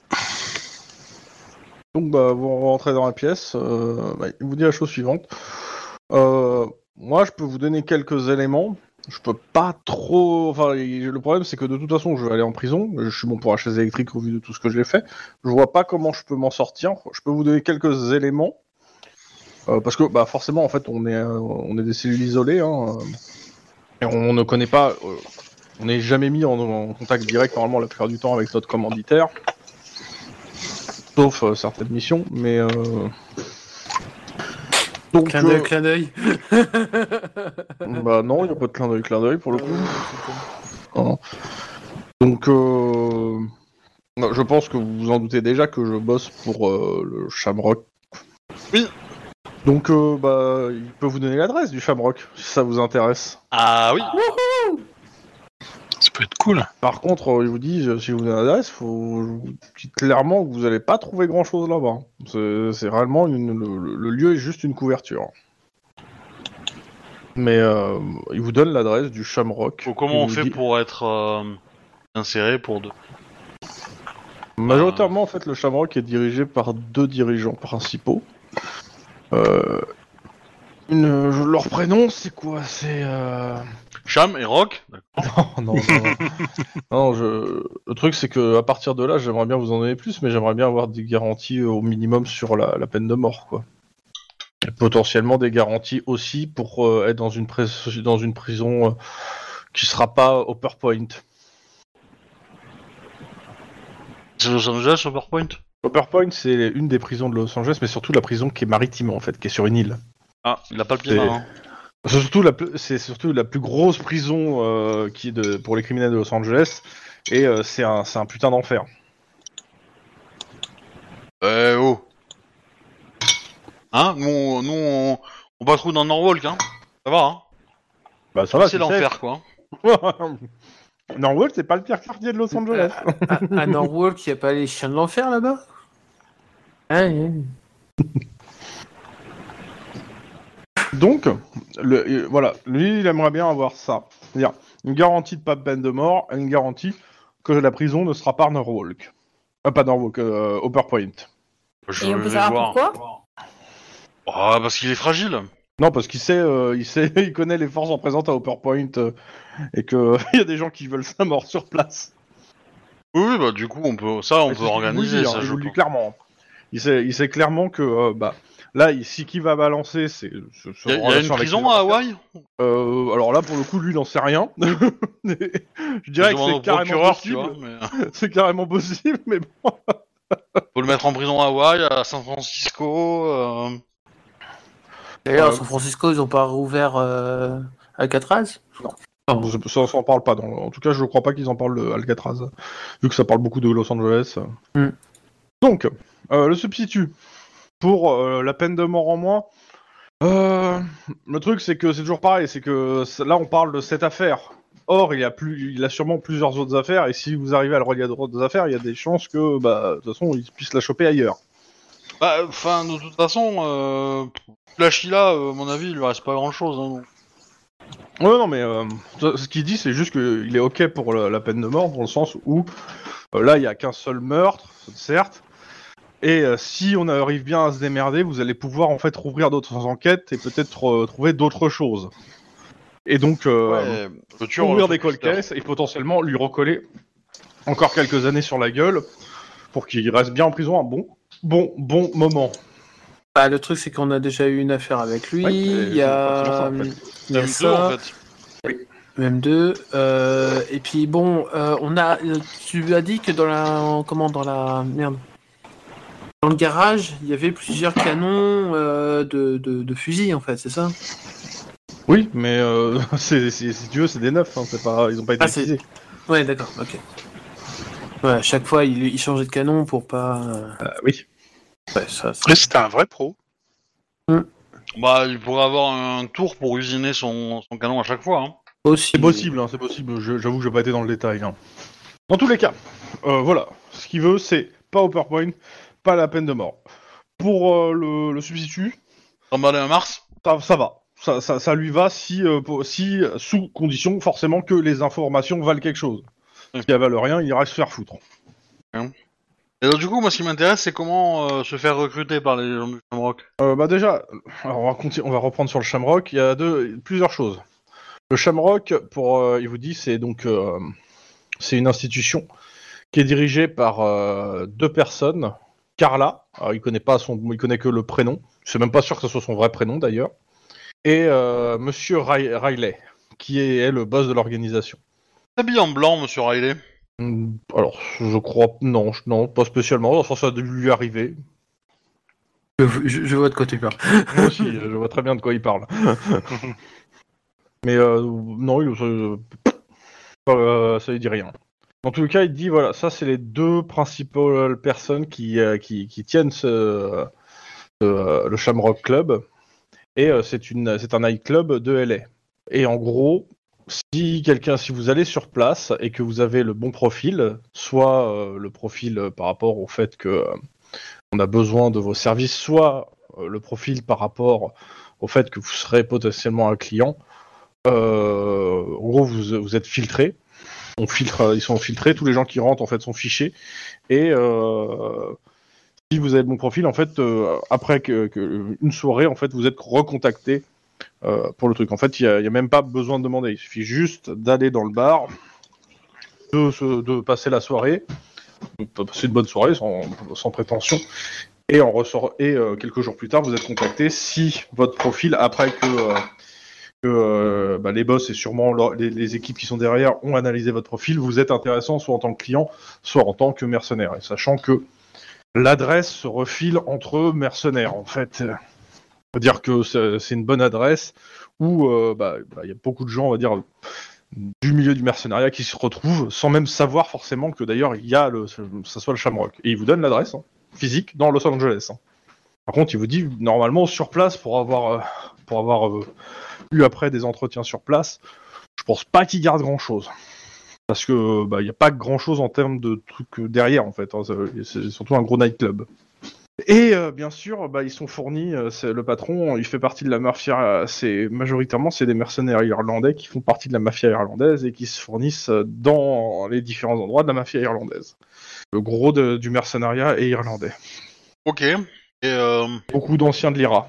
Donc bah vous rentrez dans la pièce. Il vous dit la chose suivante. Moi, je peux vous donner quelques éléments. Je peux pas trop... Enfin, le problème, c'est que de toute façon, je vais aller en prison. Je suis bon pour la chaise électrique au vu de tout ce que j'ai fait. Je vois pas comment je peux m'en sortir. Je peux vous donner quelques éléments. Parce que, bah, forcément, en fait, on est des cellules isolées. Hein, et on ne connaît pas... on n'est jamais mis en contact direct, normalement, la plupart du temps, avec notre commanditaire. Sauf certaines missions, mais... Donc, Clin d'œil. bah non, il n'y a pas de clin d'œil pour le coup. Non. Donc, je pense que vous vous en doutez déjà que je bosse pour le Shamrock. Oui. Donc, bah, il peut vous donner l'adresse du Shamrock, si ça vous intéresse. Ah oui. Ça peut être cool. Par contre, il vous dit, si vous donne l'adresse, je vous dis clairement que vous n'allez pas trouver grand-chose là-bas. C'est réellement, le lieu est juste une couverture. Mais il vous donne l'adresse du Shamrock. Donc, comment on fait pour être inséré pour deux? Majoritairement, en fait, le Shamrock est dirigé par 2 dirigeants principaux. Leur prénom, c'est quoi? C'est... Cham et Rock. Non. Non, le truc, c'est que à partir de là, j'aimerais bien vous en donner plus, mais j'aimerais bien avoir des garanties au minimum sur la peine de mort, quoi. Et potentiellement des garanties aussi pour être dans une prison qui sera pas Upper Point. C'est Los Angeles, Overpoint. Upper Point, c'est une des prisons de Los Angeles, mais surtout la prison qui est maritime, en fait, qui est sur une île. Ah, il a pas le pied C'est- marin. C'est surtout la plus grosse prison pour les criminels de Los Angeles, et c'est un putain d'enfer. Oh. Hein, nous on patrouille dans Norwalk, hein. Ça va, hein. Bah ça va, C'est l'enfer, quoi. Norwalk, c'est pas le pire quartier de Los Angeles. À Norwalk, il n'y a pas les chiens de l'enfer là-bas? Donc, voilà, lui, il aimerait bien avoir ça. C'est-à-dire une garantie de pas de peine de mort et une garantie que la prison ne sera pas Norwalk. Pas Norwalk, Upper Point. Je Et on peut vais savoir voir. pourquoi? Ah, parce qu'il est fragile. Non, parce qu'il sait, il connaît les forces en présence à Upper Point et que il y a des gens qui veulent sa mort sur place. Oui, bah du coup on peut organiser ça. Il Je vous le dit pense. clairement. Il sait clairement que là, si qui va balancer, c'est. Il y a une prison à Hawaï. Alors là, pour le coup, lui, il n'en sait rien. Je dirais que c'est carrément procureur, tu possible. vois. Mais... C'est carrément possible, mais bon. Faut le mettre en prison à Hawaï, à San Francisco. D'ailleurs, à San Francisco, ils ont pas rouvert Alcatraz? Ça, on s'en parle pas. En tout cas, je crois pas qu'ils en parlent de Alcatraz, vu que ça parle beaucoup de Los Angeles. Mm. Donc, le substitut pour la peine de mort en moins. Le truc, c'est que c'est toujours pareil. C'est que là, on parle de cette affaire. Or, il a sûrement plusieurs autres affaires. Et si vous arrivez à le relier à d'autres affaires, il y a des chances que, de toute façon, il puisse la choper ailleurs. Bah, enfin, de toute façon, Flashila, à mon avis, il lui reste pas grand-chose. Hein, donc. Ouais, non, mais ce qu'il dit, c'est juste qu'il est ok pour la peine de mort, dans le sens où là, il n'y a qu'un seul meurtre, certes, et si on arrive bien à se démerder, vous allez pouvoir en fait rouvrir d'autres enquêtes et peut-être trouver d'autres choses. Et donc, Ouais, le tueur, ouvrir le des cold sous-pisteur. cases et potentiellement lui recoller encore quelques années sur la gueule pour qu'il reste bien en prison un bon moment. Bah, le truc, c'est qu'on a déjà eu une affaire avec lui. Oui, Il y a, c'est pour ça, en fait. il y a Même deux, ça, en fait. même deux. Et puis bon, on a. Tu as dit que dans le garage, il y avait plusieurs canons de fusils, en fait, c'est ça? Oui, mais si tu veux, c'est des neufs, hein, ils ont pas été Ah, c'est- utilisés. Ouais, d'accord, ok. Ouais, à chaque fois, il changeait de canon pour pas. Oui. Ouais, ça. Après, c'était un vrai pro. Bah, il pourrait avoir un tour pour usiner son canon à chaque fois. Hein. Aussi. C'est possible, hein, c'est possible. J'avoue que j'ai pas été dans le détail. Hein. Dans tous les cas, voilà. Ce qu'il veut, c'est pas Upper Point, pas la peine de mort. Pour le substitut, Remballer un Mars. ça va. Ça lui va si sous condition forcément que les informations valent quelque chose. Si elles valent rien, il ira se faire foutre. Et donc, du coup, moi, ce qui m'intéresse, c'est comment se faire recruter par les gens du Shamrock. Déjà, alors on va reprendre sur le Shamrock. Il y a plusieurs choses. Le Shamrock, il vous dit, c'est donc c'est une institution qui est dirigée par 2 personnes. Carla, alors il connaît que le prénom. Je suis même pas sûr que ce soit son vrai prénom d'ailleurs. Et Monsieur Riley, qui est le boss de l'organisation. Habillé en blanc, monsieur Riley. Alors, je crois... Non, pas spécialement. Enfin, ça a dû lui arriver. Je vois de quoi tu parles. Moi aussi, je vois très bien de quoi il parle. Mais non, ça lui dit rien. En tout cas, il dit, voilà, ça c'est les deux principales personnes qui tiennent le Shamrock Club. Et c'est un nightclub de LA. Et en gros, si vous allez sur place et que vous avez le bon profil, soit le profil par rapport au fait que on a besoin de vos services, soit le profil par rapport au fait que vous serez potentiellement un client, en gros vous êtes filtré. Ils sont filtrés, tous les gens qui rentrent en fait sont fichés et si vous avez le bon profil, en fait, après une soirée, en fait, vous êtes recontacté pour le truc. En fait, il y a même pas besoin de demander. Il suffit juste d'aller dans le bar, de passer la soirée, de passer une bonne soirée sans prétention, et quelques jours plus tard, vous êtes contacté si votre profil, après que les boss et sûrement les équipes qui sont derrière ont analysé votre profil, vous êtes intéressant soit en tant que client, soit en tant que mercenaire. Et sachant que l'adresse se refile entre mercenaires, en fait. C'est-à-dire que c'est une bonne adresse où y a beaucoup de gens, on va dire, du milieu du mercenariat qui se retrouvent sans même savoir forcément que d'ailleurs il y a ça soit le Shamrock. Et il vous donne l'adresse physique dans Los Angeles. Par contre, il vous dit normalement sur place pour avoir eu après des entretiens sur place, je pense pas qu'il garde grand-chose. Parce que il n'y a pas grand-chose en termes de trucs derrière en fait. C'est surtout un gros nightclub. Et bien sûr, ils sont fournis. Le patron, il fait partie de la mafia. Majoritairement, c'est des mercenaires irlandais qui font partie de la mafia irlandaise et qui se fournissent dans les différents endroits de la mafia irlandaise. Le gros du mercenariat est irlandais. Ok. Et beaucoup d'anciens de l'IRA.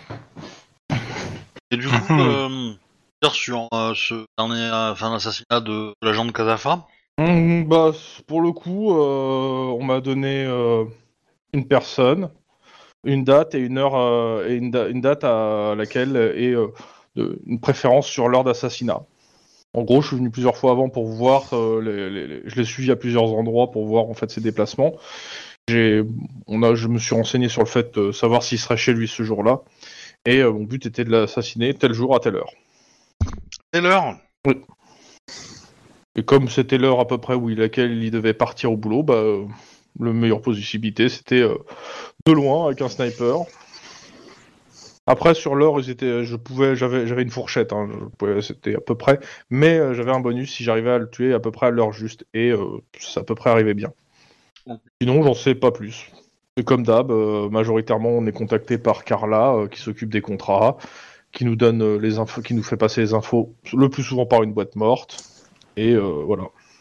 Et du coup, sur ce dernier l'assassinat de l'agent de Casafa. Pour le coup, on m'a donné une personne, une date et une heure et une date à laquelle est une préférence sur l'heure d'assassinat. En gros, je suis venu plusieurs fois avant pour voir, je l'ai suivi à plusieurs endroits pour voir en fait ses déplacements. Je me suis renseigné sur le fait de savoir s'il serait chez lui ce jour-là. Et mon but était de l'assassiner tel jour à telle heure. Telle heure ? Oui. Et comme c'était l'heure à peu près laquelle il devait partir au boulot, la meilleure possibilité c'était de loin avec un sniper. Après sur l'heure, j'avais une fourchette, c'était à peu près, mais j'avais un bonus si j'arrivais à le tuer à peu près à l'heure juste, et ça à peu près arrivait bien. Sinon, j'en sais pas plus. Et comme d'hab, majoritairement, on est contacté par Carla, qui s'occupe des contrats, qui nous donne les infos, qui nous fait passer les infos, le plus souvent par une boîte morte. Et voilà.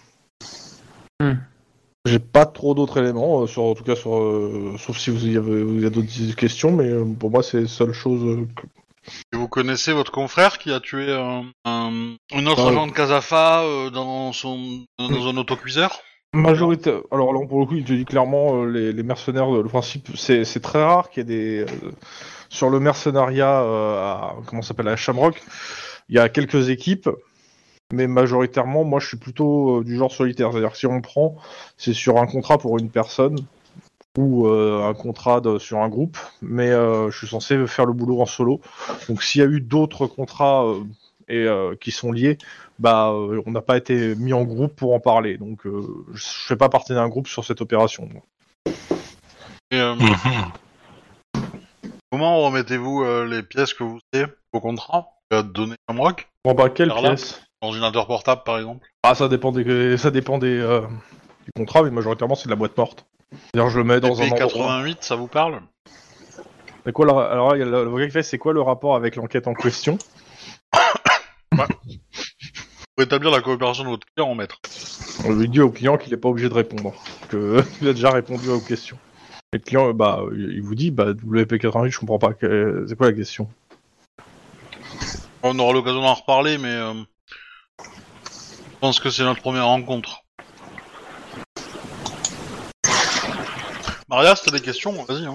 J'ai pas trop d'autres éléments, sauf si vous avez d'autres questions, mais pour moi, c'est la seule chose que... Et vous connaissez votre confrère qui a tué un autre agent de Casafa dans un autocuiseur ? Majorité. Alors là, pour le coup, il te dit clairement, les mercenaires, le principe, c'est très rare qu'il y ait des... sur le mercenariat, à Shamrock, il y a quelques équipes, mais majoritairement, moi, je suis plutôt du genre solitaire. C'est-à-dire que si on prend, c'est sur un contrat pour une personne, ou un contrat sur un groupe, mais je suis censé faire le boulot en solo. Donc s'il y a eu d'autres contrats qui sont liés, on n'a pas été mis en groupe pour en parler. Donc je fais pas partie d'un groupe sur cette opération. Et, comment remettez-vous les pièces que vous savez au contrat donné à Shamrock ? Quelle pièce ? Ordinateur portable par exemple ? Ça dépend du contrat, mais majoritairement c'est de la boîte morte. C'est-à-dire je le mets dans un endroit. 88, ça vous parle ? C'est quoi alors le gars qui fait, c'est quoi le rapport avec l'enquête en question ? Pour établir la coopération de votre client, maître. On lui dit au client qu'il n'est pas obligé de répondre, qu'il a déjà répondu aux questions. Et le client, il vous dit, WP88, je comprends pas, c'est quoi la question ? On aura l'occasion d'en reparler, mais je pense que c'est notre première rencontre. Maria, si t'as des questions, vas-y.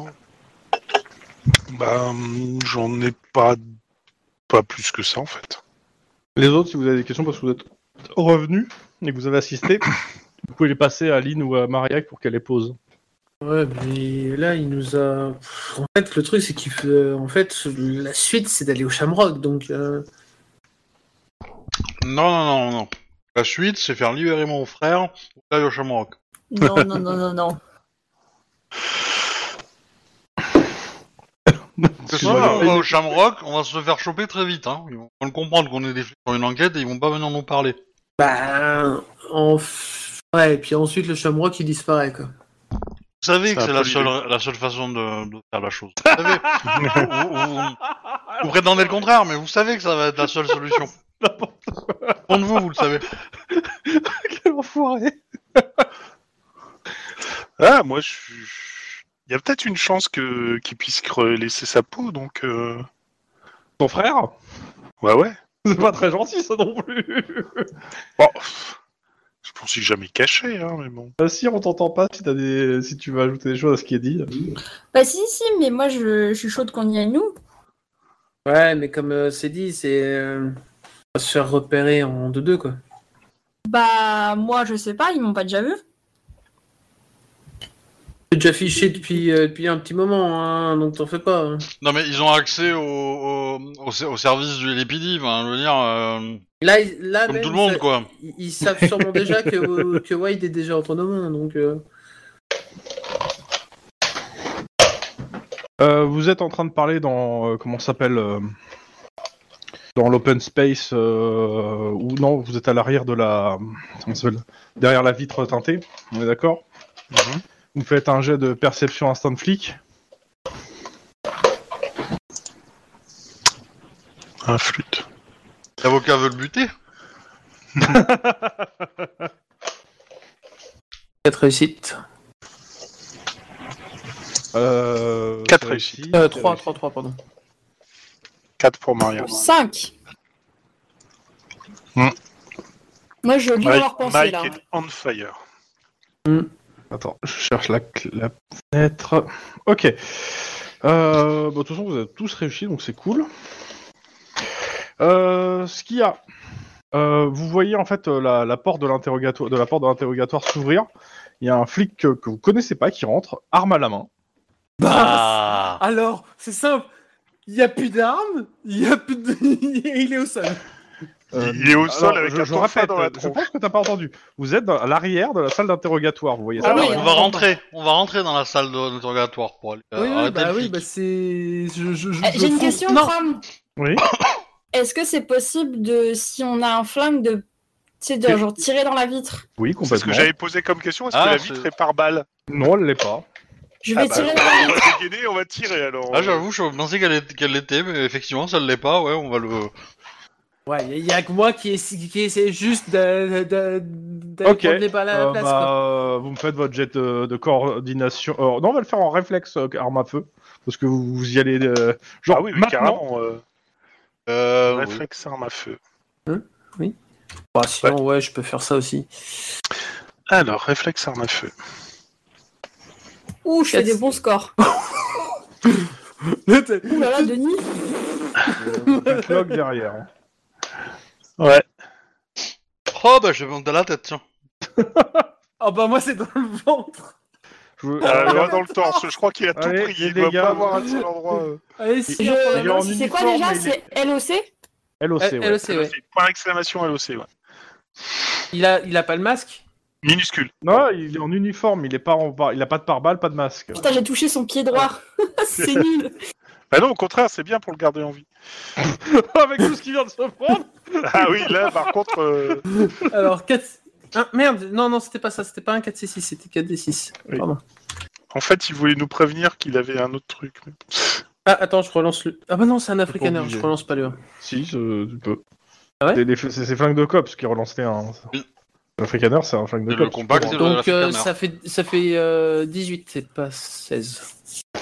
J'en ai pas plus que ça en fait. Les autres, si vous avez des questions, parce que vous êtes revenus et que vous avez assisté, Vous pouvez les passer à Lynn ou à Mariac pour qu'elle les pose. Ouais, mais là, il nous a... En fait, le truc, c'est qu'il fait... En fait, la suite, c'est d'aller au Shamrock, donc... Non. La suite, c'est faire libérer mon frère ou aller au Shamrock. Non. On va au Shamrock, on va se faire choper très vite. Hein. Ils vont comprendre qu'on est des flics sur une enquête et ils vont pas venir nous parler. Bah... Ouais, et puis ensuite, le Shamrock, il disparaît, quoi. Vous savez que C'est c'est un peu la seule façon de faire la chose. Vous savez, vous prétendez le contraire, mais vous savez que ça va être la seule solution. Au fond de vous le savez. Quel enfoiré. Ah, moi, il y a peut-être une chance qu'il puisse laisser sa peau, donc... Ton frère? Ouais. C'est pas très gentil ça non plus. Bon, je m'en suis jamais caché, hein, mais bon. Si on t'entend pas, si tu veux ajouter des choses à ce qui est dit. Bah si, mais moi je suis chaude qu'on y aille nous. Ouais, mais comme c'est dit, c'est... on va se faire repérer en 2-2, quoi. Bah moi je sais pas, ils m'ont pas déjà vu. C'est déjà fiché depuis un petit moment, hein, donc t'en fais pas. Hein. Non mais ils ont accès au service du LAPD, enfin, je veux dire, Là comme même, tout le monde quoi. Ils savent sûrement déjà que Wade est déjà autonome, donc... Vous êtes en train de parler dans comment ça s'appelle dans l'open space ou non, vous êtes à l'arrière de la comment ça s'appelle derrière la vitre teintée. On est d'accord? Vous faites un jet de perception instant flic. Un flûte. L'avocat veut le buter. 4 réussites. 4 réussites. 3, pardon. 4 pour Maria. 5. Hmm. Moi je lis dans leur pensée Mike là. est on fire. Attends, je cherche la fenêtre. Ok. Bon, de toute façon, vous avez tous réussi, donc c'est cool. Ce qu'il y a, vous voyez en fait la porte de l'interrogatoire s'ouvrir. Il y a un flic que vous connaissez pas qui rentre, arme à la main. Ah. Alors, c'est simple. Il n'y a plus d'armes, il est au sol. Il est au sol avec un je tonfa répète, dans la je tronche. pense que t'as pas entendu. Vous êtes à l'arrière de la salle d'interrogatoire, vous voyez ça? Ah oui, on va rentrer dans la salle d'interrogatoire pour aller arrêter le flic. c'est... J'ai une question, Non. Chrome. Oui. Est-ce que c'est possible de, si on a un flingue, de genre tirer dans la vitre? Oui, C'est ce complètement. que j'avais posé comme question. Est-ce Ah, que la c'est- vitre est par balle? Non, elle l'est pas. Je vais tirer dans la On vitre. va dégainer, on va tirer alors. Ah j'avoue, je pensais qu'elle l'était, mais effectivement ça ne l'est pas, ouais, on va le... Ouais, il y a que moi qui essaie juste d'aller Ok. prendre les balles à la place, quoi. Vous me faites votre jet de coordination. Non, on va le faire en réflexe arme à feu. Parce que vous y allez. Genre, Ah oui, mais maintenant. carrément. Réflexe arme à feu. Bah, sinon, ouais, je peux faire ça aussi. Alors, réflexe arme à feu. Ouh, je fais des bons scores. Ouh là là, Denis. Un clock derrière. hein. Ouais. Oh bah je vais monter la tête, tiens. Oh bah moi c'est dans le ventre. Là, dans le torse, je crois qu'il a tout Allez, pris. les Il doit dégâts. pas avoir un seul endroit. Allez, si, Il est en C'est quoi uniforme, déjà? mais il C'est LOC? LOC, ouais. LOC, ouais. Point d'exclamation LOC, ouais. Il a pas le masque? Minuscule. Non, il est en uniforme, il a pas de pare-balles, pas de masque. Putain, j'ai touché son pied droit. C'est nul. Bah non, au contraire, c'est bien pour le garder en vie. Avec tout ce qui vient de se prendre. Ah oui, là, par contre... Alors, 4... Ah, merde, non, c'était pas ça, c'était pas un 4C6, c'était 4D6. Oui. Pardon. En fait, il voulait nous prévenir qu'il avait un autre truc. Mais... Ah, attends, je relance le... Ah bah non, c'est un Afrikaner, obligé. je relance pas le 1. Si, tu peux. Ah ouais C'est ces flingues de cops qui relancent les 1. Oui. L'Africaner, c'est un flingue de C'est le cops. compact, tu c'est peux le- Donc l'Africaner. ça fait 18, c'est pas 16.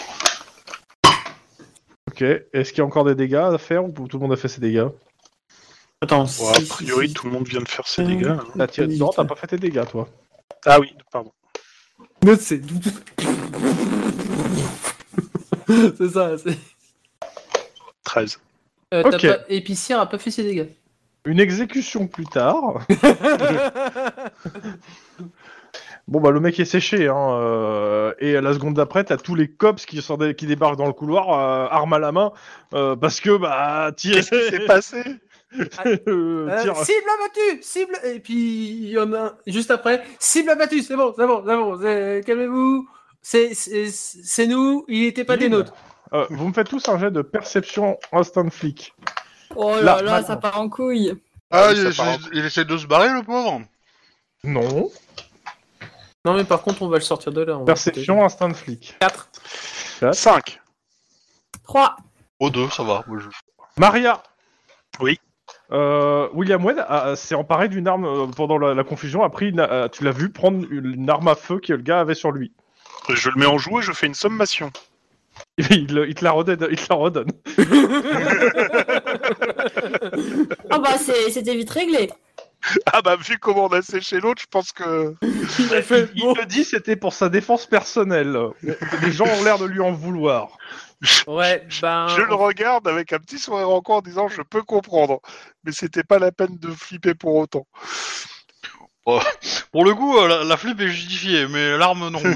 Ok, est-ce qu'il y a encore des dégâts à faire ou tout le monde a fait ses dégâts? Attends, Bon, a priori, tout le monde vient de faire ses dégâts. hein. Non, t'as pas fait tes dégâts, toi. Ah oui, pardon. C'est c'est ça, c'est... 13. Ok. Épicière a pas fait ses dégâts. Une exécution plus tard. Bon bah le mec est séché, hein, et la seconde d'après, t'as tous les cops qui débarquent dans le couloir, arme à la main, parce que bah Qu'est-ce qui s'est passé? tire. Cible abattue, cible. Et puis il y en a un juste après. Cible abattue, c'est bon. Calmez-vous. C'est nous. Il était pas des nôtres. Vous me faites tous un jet de perception instant flic. Oh Là, là là, maintenant. ça part en couille. Ah, oui, ça part. il essaie de se barrer, le pauvre. Non. Non mais par contre on va le sortir de là. on va Perception instant flic. 4. 5. 3. Oh, 2, ça va. Moi, Maria. Oui. William Wade s'est emparé d'une arme pendant la confusion. Après, tu l'as vu prendre une arme à feu que le gars avait sur lui. Je le mets en joue et je fais une sommation. Il te la redonne. Ah bah c'était vite réglé. Ah bah vu comment on a séché l'autre, je pense que... Il a fait Il te dit c'était pour sa défense personnelle. Les gens ont l'air de lui en vouloir. Ouais, ben. Je le regarde avec un petit sourire en coin en disant je peux comprendre, mais c'était pas la peine de flipper pour autant. Pour le coup, la flip est justifiée, mais l'arme, non.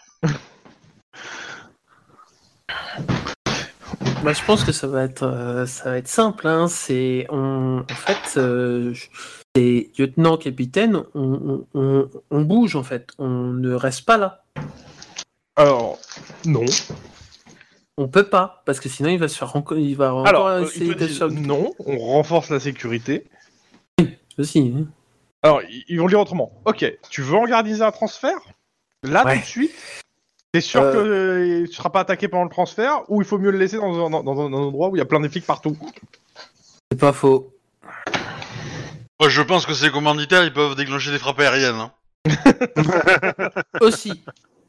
Bah, je pense que ça va être simple. Hein. En fait, c'est lieutenant, capitaine. On bouge en fait. On ne reste pas là. Alors, non. On peut pas parce que sinon il va se faire il va encore Alors, essayer ils te de disent faire non, on renforce la sécurité. aussi. Hein. Alors, ils vont le dire autrement. Ok, tu veux organiser un transfert? Là, Ouais. tout de suite? T'es sûr que tu seras pas attaqué pendant le transfert? Ou il faut mieux le laisser dans un endroit où il y a plein de flics partout? C'est pas faux. Moi, je pense que ces commanditaires, ils peuvent déclencher des frappes aériennes. Hein. Aussi.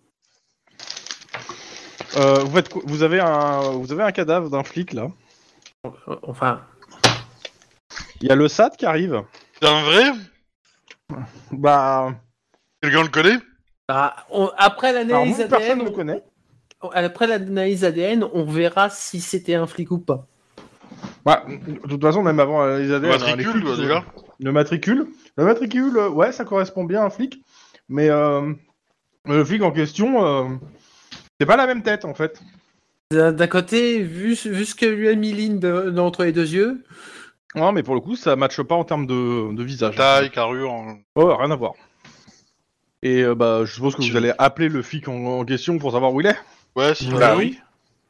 Vous avez un cadavre d'un flic, là. Enfin. Il y a le SAT qui arrive. C'est un vrai? Bah... Quelqu'un le connaît? Après Alors, l'analyse nous, personne ADN, ne le connaît. après l'analyse ADN, on verra si c'était un flic ou pas. Bah, de toute façon, même avant les ADN, Le matricule, les flics, déjà. Le matricule, ouais, ça correspond bien à un flic. Mais le flic en question, c'est pas la même tête, en fait. D'un côté, vu ce que lui a mis Lynn entre les deux yeux, Non, mais pour le coup, ça matche pas en termes de visage. Taille, carrure. Oh, rien à voir. Et bah, je suppose que vous allez appeler le flic en question pour savoir où il est. Ouais, si. Ouais. Bah oui.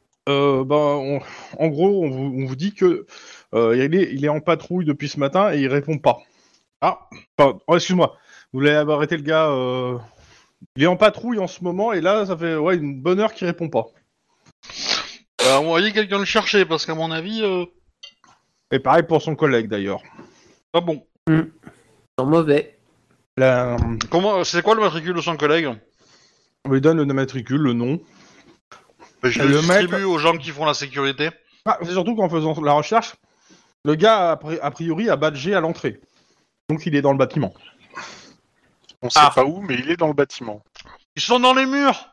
En gros, on vous dit que il est en patrouille depuis ce matin et il répond pas. Ah, excuse-moi. Vous voulez arrêter le gars. Il est en patrouille en ce moment et là, ça fait une bonne heure qu'il répond pas. On va envoyer quelqu'un le chercher parce qu'à mon avis, Et pareil pour son collègue d'ailleurs. pas bon. c'est mauvais. Comment? C'est quoi le matricule de son collègue? On lui donne le matricule, le nom. Je Et le le mec- distribue aux gens qui font la sécurité. C'est surtout qu'en faisant la recherche, le gars a priori a badgé à l'entrée. Donc il est dans le bâtiment. On sait pas où, mais il est dans le bâtiment. Ils sont dans les murs.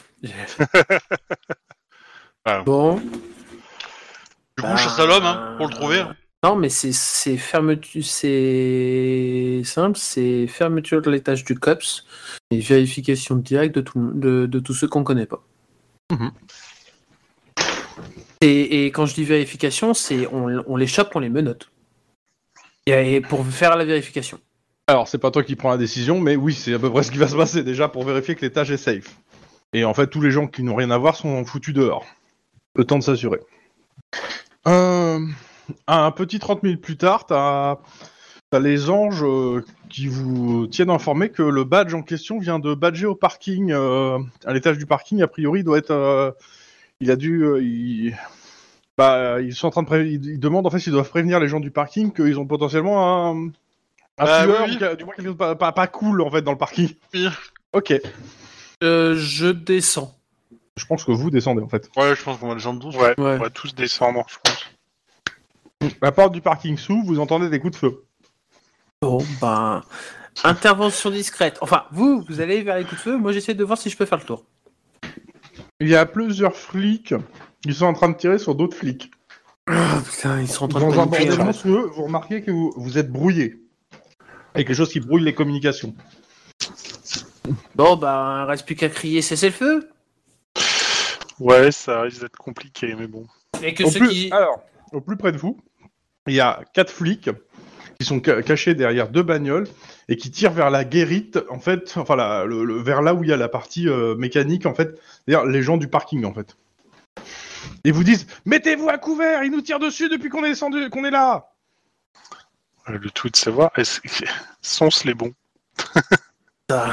Bon. Du coup, chasse à l'homme hein, pour le trouver. Hein. Non, mais c'est fermeture, c'est simple, c'est fermeture de l'étage du COPS et vérification directe de tous ceux qu'on connaît pas. Mhm. Et quand je dis vérification, c'est on les chope, on les menotte. Et pour faire la vérification. Alors c'est pas toi qui prends la décision, mais oui, c'est à peu près ce qui va se passer déjà pour vérifier que l'étage est safe. Et en fait, tous les gens qui n'ont rien à voir sont foutus dehors. Le temps de s'assurer. Un petit 30 minutes plus tard, t'as les anges qui vous tiennent informés que le badge en question vient de badger au parking, à l'étage du parking. A priori, il doit être, il a dû, ils sont en train de ils demandent en fait s'ils doivent prévenir les gens du parking qu'ils ont potentiellement un tueur, oui. du moins quelque chose de pas cool en fait dans le parking. Oui. Ok. Je descends. Je pense que vous descendez en fait. Ouais, je pense qu'on va descendre tous. Ouais, Ouais. on va tous descendre, je pense. La porte du parking s'ouvre, vous entendez des coups de feu. Bon, ben, intervention discrète. Enfin, vous allez vers les coups de feu, moi j'essaie de voir si je peux faire le tour. Il y a plusieurs flics qui sont en train de tirer sur d'autres flics. Oh, putain, ils sont en train Dans de un paniquer. bordel monstrueux, vous remarquez que vous êtes brouillé. Et quelque chose qui brouille les communications. Bon, bah, il reste plus qu'à crier cessez-le-feu. Ouais, ça risque d'être compliqué, mais bon. Et que Alors, au plus près de vous, il y a 4 flics qui sont cachés derrière 2 bagnoles et qui tirent vers la guérite, en fait, enfin vers là où il y a la partie mécanique, en fait, c'est-à-dire les gens du parking, en fait. Ils vous disent « Mettez-vous à couvert, ils nous tirent dessus depuis qu'on est descendu, qu'on est là !» Le tout est de savoir, sont-ce les bons? Alors,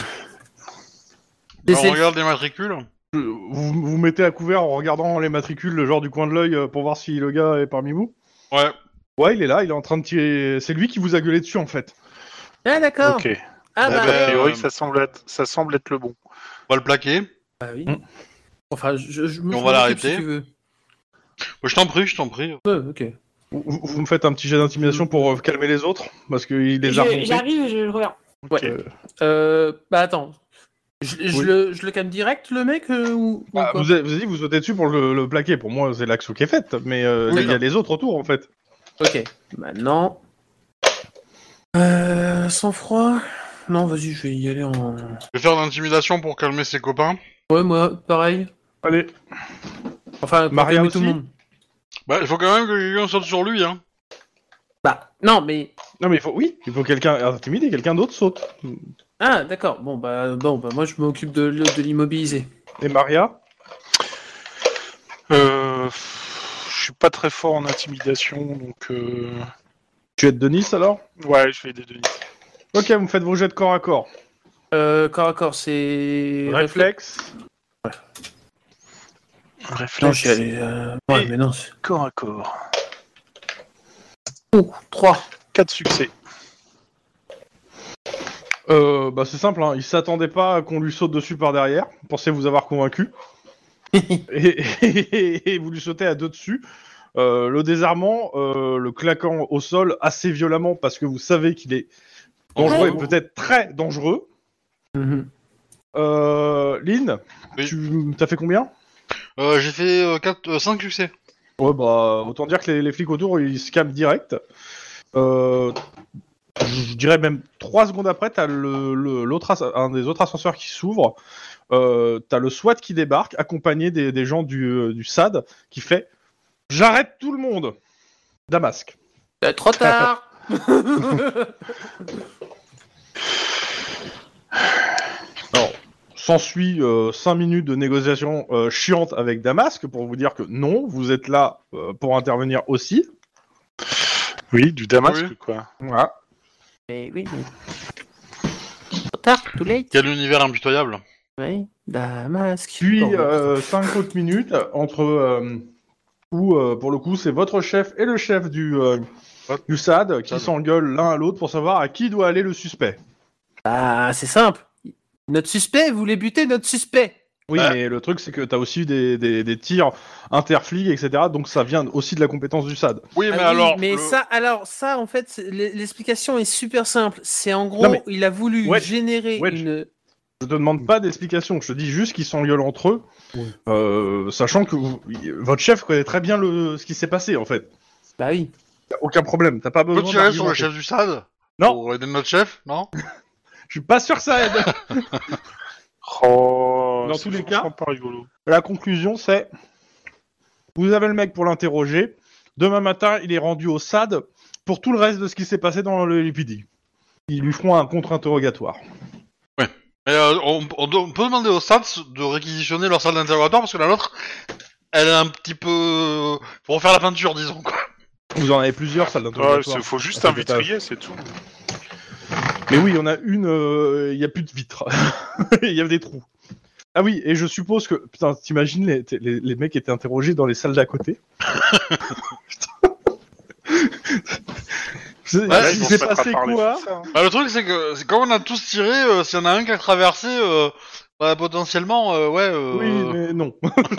on regarde les matricules. Vous mettez à couvert en regardant les matricules, le genre du coin de l'œil, pour voir si le gars est parmi vous. Ouais. Ouais, il est là, il est en train de tirer... C'est lui qui vous a gueulé dessus, en fait. Ah, d'accord. Ok. Ah, bah, A priori, ça semble être le bon. On va le plaquer. bah oui. Enfin, je me Et on va l'arrêter. si tu veux. Je t'en prie. Ouais, ok. Vous me faites un petit jet d'intimidation pour calmer les autres, parce qu'il les a remontés. J'arrive, je reviens. Ouais. Bah attends. Je le calme direct, le mec ou Ah, quoi vous sautez dessus pour le plaquer. Pour moi, c'est l'action qui est faite, mais Oui, il y a les autres autour, en fait. Ok. Maintenant. Sans froid. Non, vas-y, je vais y aller en. Je vais faire l'intimidation pour calmer ses copains. Ouais, moi, pareil. Allez. Enfin, pour Maria calmer aussi tout le monde. Bah, il faut quand même que quelqu'un saute sur lui, hein. Bah, non, mais. Non, mais il faut quelqu'un intimider, quelqu'un d'autre saute. Ah, d'accord. Bon, bah, moi, je m'occupe de l'immobiliser. Et Maria? Je suis pas très fort en intimidation, donc... Tu aides Denis, alors? Ouais, je vais aider Denis. Ok, vous me faites vos jets de corps à corps. Corps à corps, c'est. Réflexe. Réflexe. Non, je suis allé. Ouais, Et- mais non. Corps à corps. 3. 4 succès. Bah c'est simple, hein. Il s'attendait pas qu'on lui saute dessus par derrière. Il pensait vous avoir convaincu. et vous lui sautez à 2 dessus. Le désarmant, le claquant au sol assez violemment parce que vous savez qu'il est dangereux et peut-être très dangereux. Mhm. Lynn, Oui. tu t'as fait combien? J'ai fait 5 succès. Ouais, bah autant dire que les flics autour ils se calment direct. Je dirais même 3 secondes après, t'as un des autres ascenseurs qui s'ouvre. T'as le SWAT qui débarque, accompagné des gens du SAD, qui fait « J'arrête tout le monde !» Damasque. Trop tard. Alors, s'ensuit 5 minutes de négociation chiante avec Damasque pour vous dire que non, vous êtes là pour intervenir aussi. Oui, du Damasque, Oui. quoi. Voilà. Mais oui, mais. Trop tard, too late. Quel univers impitoyable. Oui, Damasque. Puis Bon. 5 autres minutes entre où, pour le coup, c'est votre chef et le chef du SAD qui SAD. s'engueulent l'un à l'autre pour savoir à qui doit aller le suspect. Ah, c'est simple. Notre suspect voulait buter notre suspect. Oui, Ouais. mais le truc, c'est que t'as aussi des tirs interflics, etc. Donc ça vient aussi de la compétence du SAD. Oui, mais Ah oui, alors... mais le- ça, en fait, l'explication est super simple. C'est en gros, Non, mais- il a voulu Wedge, générer Wedge. une. Je te demande pas d'explication, je te dis juste qu'ils s'engueulent entre eux, sachant que votre chef connaît très bien ce qui s'est passé, en fait. Bah oui. Y a aucun problème, t'as pas On besoin peut tirer sur le d'argumenter. chef du SAD? Non. Pour aider notre chef? Non? Je suis pas sûr que ça aide. Oh, Dans c'est tous les franchement cas- pas rigolo. La conclusion, c'est... Vous avez le mec pour l'interroger. Demain matin, il est rendu au SAD pour tout le reste de ce qui s'est passé dans le LPD. Ils lui feront un contre-interrogatoire. Mais on peut demander au SAD de réquisitionner leur salle d'interrogatoire parce que la nôtre, elle est un petit peu... Pour refaire la peinture, disons, quoi. Vous en avez plusieurs salles Ouais, d'interrogatoire. il faut juste à un cet étage. vitrier, c'est tout. Mais oui, on a une... Il y a plus de vitres. Il y a des trous. Ah oui, et je suppose que... Putain, t'imagines, les mecs étaient interrogés dans les salles d'à côté. Ouais, Il ils vont s'est se mettre à passé parler quoi? sur ça, hein. Bah, le truc, c'est que comme on a tous tiré, s'il y en a un qui a traversé, bah, potentiellement, ouais... Oui, mais non.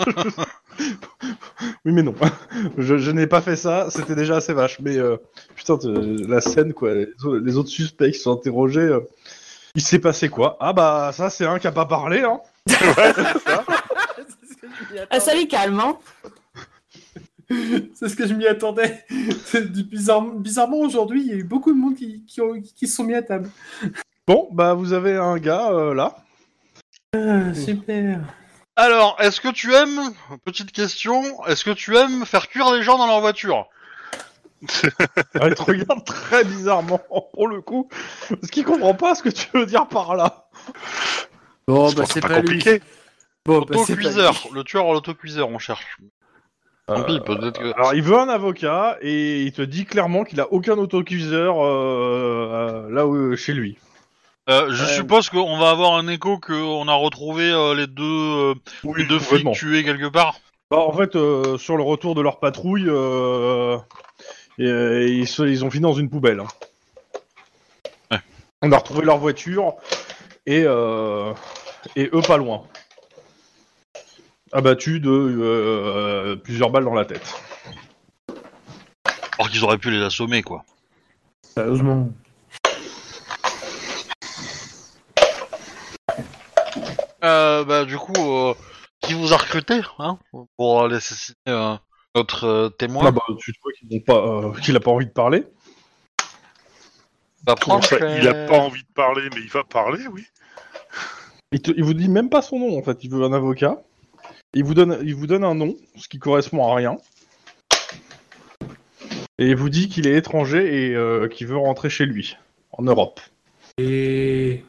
Oui, mais non. Je n'ai pas fait ça, c'était déjà assez vache. Mais putain, la scène, quoi. Les autres suspects qui sont interrogés, il s'est passé quoi? Ah bah, ça, c'est un qui a pas parlé, hein. Ah, ça les calme, hein. C'est ce que je m'y attendais. Bizarrement, aujourd'hui, il y a eu beaucoup de monde qui se sont mis à table. Bon, bah, vous avez un gars, là. Super. Alors, est-ce que tu aimes, petite question, est-ce que tu aimes faire cuire les gens dans leur voiture? Ah, il te regarde très bizarrement, pour le coup, parce qu'il comprend pas ce que tu veux dire par là. Bon, Je bah pense que c'est c'est pas lui. compliqué. Bon, bah c'est pas L'autocuiseur, lui. le tueur à l'autocuiseur, on cherche. Tant pis, peut-être que... Alors, il veut un avocat, et il te dit clairement qu'il a aucun autocuiseur là où, chez lui. Je suppose qu'on va avoir un écho qu'on a retrouvé les deux flics complètement. tués quelque part. Bah, en fait, sur le retour de leur patrouille, ils ont fini dans une poubelle. Hein. Ouais. On a retrouvé leur voiture et eux pas loin. Abattus de plusieurs balles dans la tête. Alors qu'ils auraient pu les assommer, quoi. Sérieusement. Du coup, qui vous a recruté, hein, pour aller assassiner notre témoin? Tu vois qu'il a pas envie de parler. Va Comment prendre ça, cher. il a pas envie de parler, mais il va parler, oui. Il vous dit même pas son nom en fait. Il veut un avocat. Il vous donne un nom, ce qui correspond à rien. Et il vous dit qu'il est étranger et qu'il veut rentrer chez lui, en Europe. Et...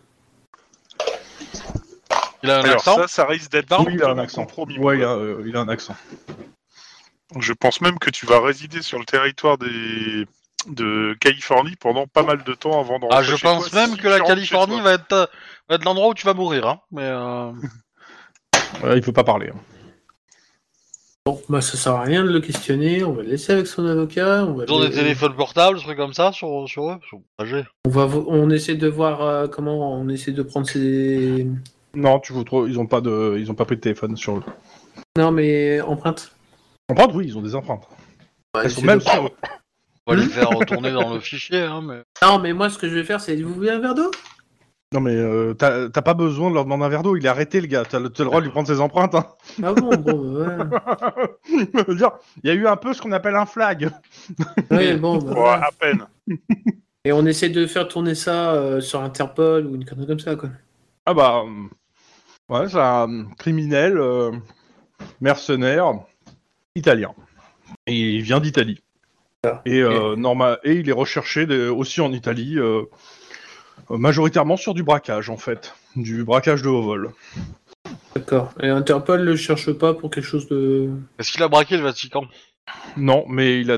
Il a un Alors accent? ça risque d'être Oui, il a un fortement accent. compromis. Ouais, il a un accent. Je pense même que tu vas résider sur le territoire de Californie pendant pas mal de temps avant de rentrer Ah, je chez pense toi, même si que la tu rentres chez Californie toi. va être l'endroit où tu vas mourir, hein. Mais Il veut pas parler. Hein. Bon, bah ça sert à rien de le questionner, on va le laisser avec son avocat, ils ont des téléphones portables, des trucs comme ça sur eux, ils sont âgés. on essaie de voir comment on essaie de prendre ses... Non, ils ont pas pris de téléphone sur eux. Non mais empreinte. Empreintes, oui, ils ont des empreintes. Elles sont essaie même de- sur eux. On va les faire retourner dans le fichier, hein, mais... Non mais moi ce que je vais faire c'est, vous voulez un verre d'eau? Non mais t'as pas besoin de leur demander un verre d'eau, il est arrêté le gars, t'as le droit de lui prendre ses empreintes. Hein. Ah bon, ouais. Je veux dire, il y a eu un peu ce qu'on appelle un flag. Ouais, bon, bah, Ouais, voilà. à peine. Et on essaie de faire tourner ça sur Interpol ou une connerie comme ça, quoi. Ouais, c'est un criminel mercenaire italien. Et il vient d'Italie. Et il est recherché aussi en Italie, majoritairement sur du braquage en fait, du braquage de haut vol. D'accord. Et Interpol le cherche pas pour quelque chose de... Est-ce qu'il a braqué le Vatican? Non, mais il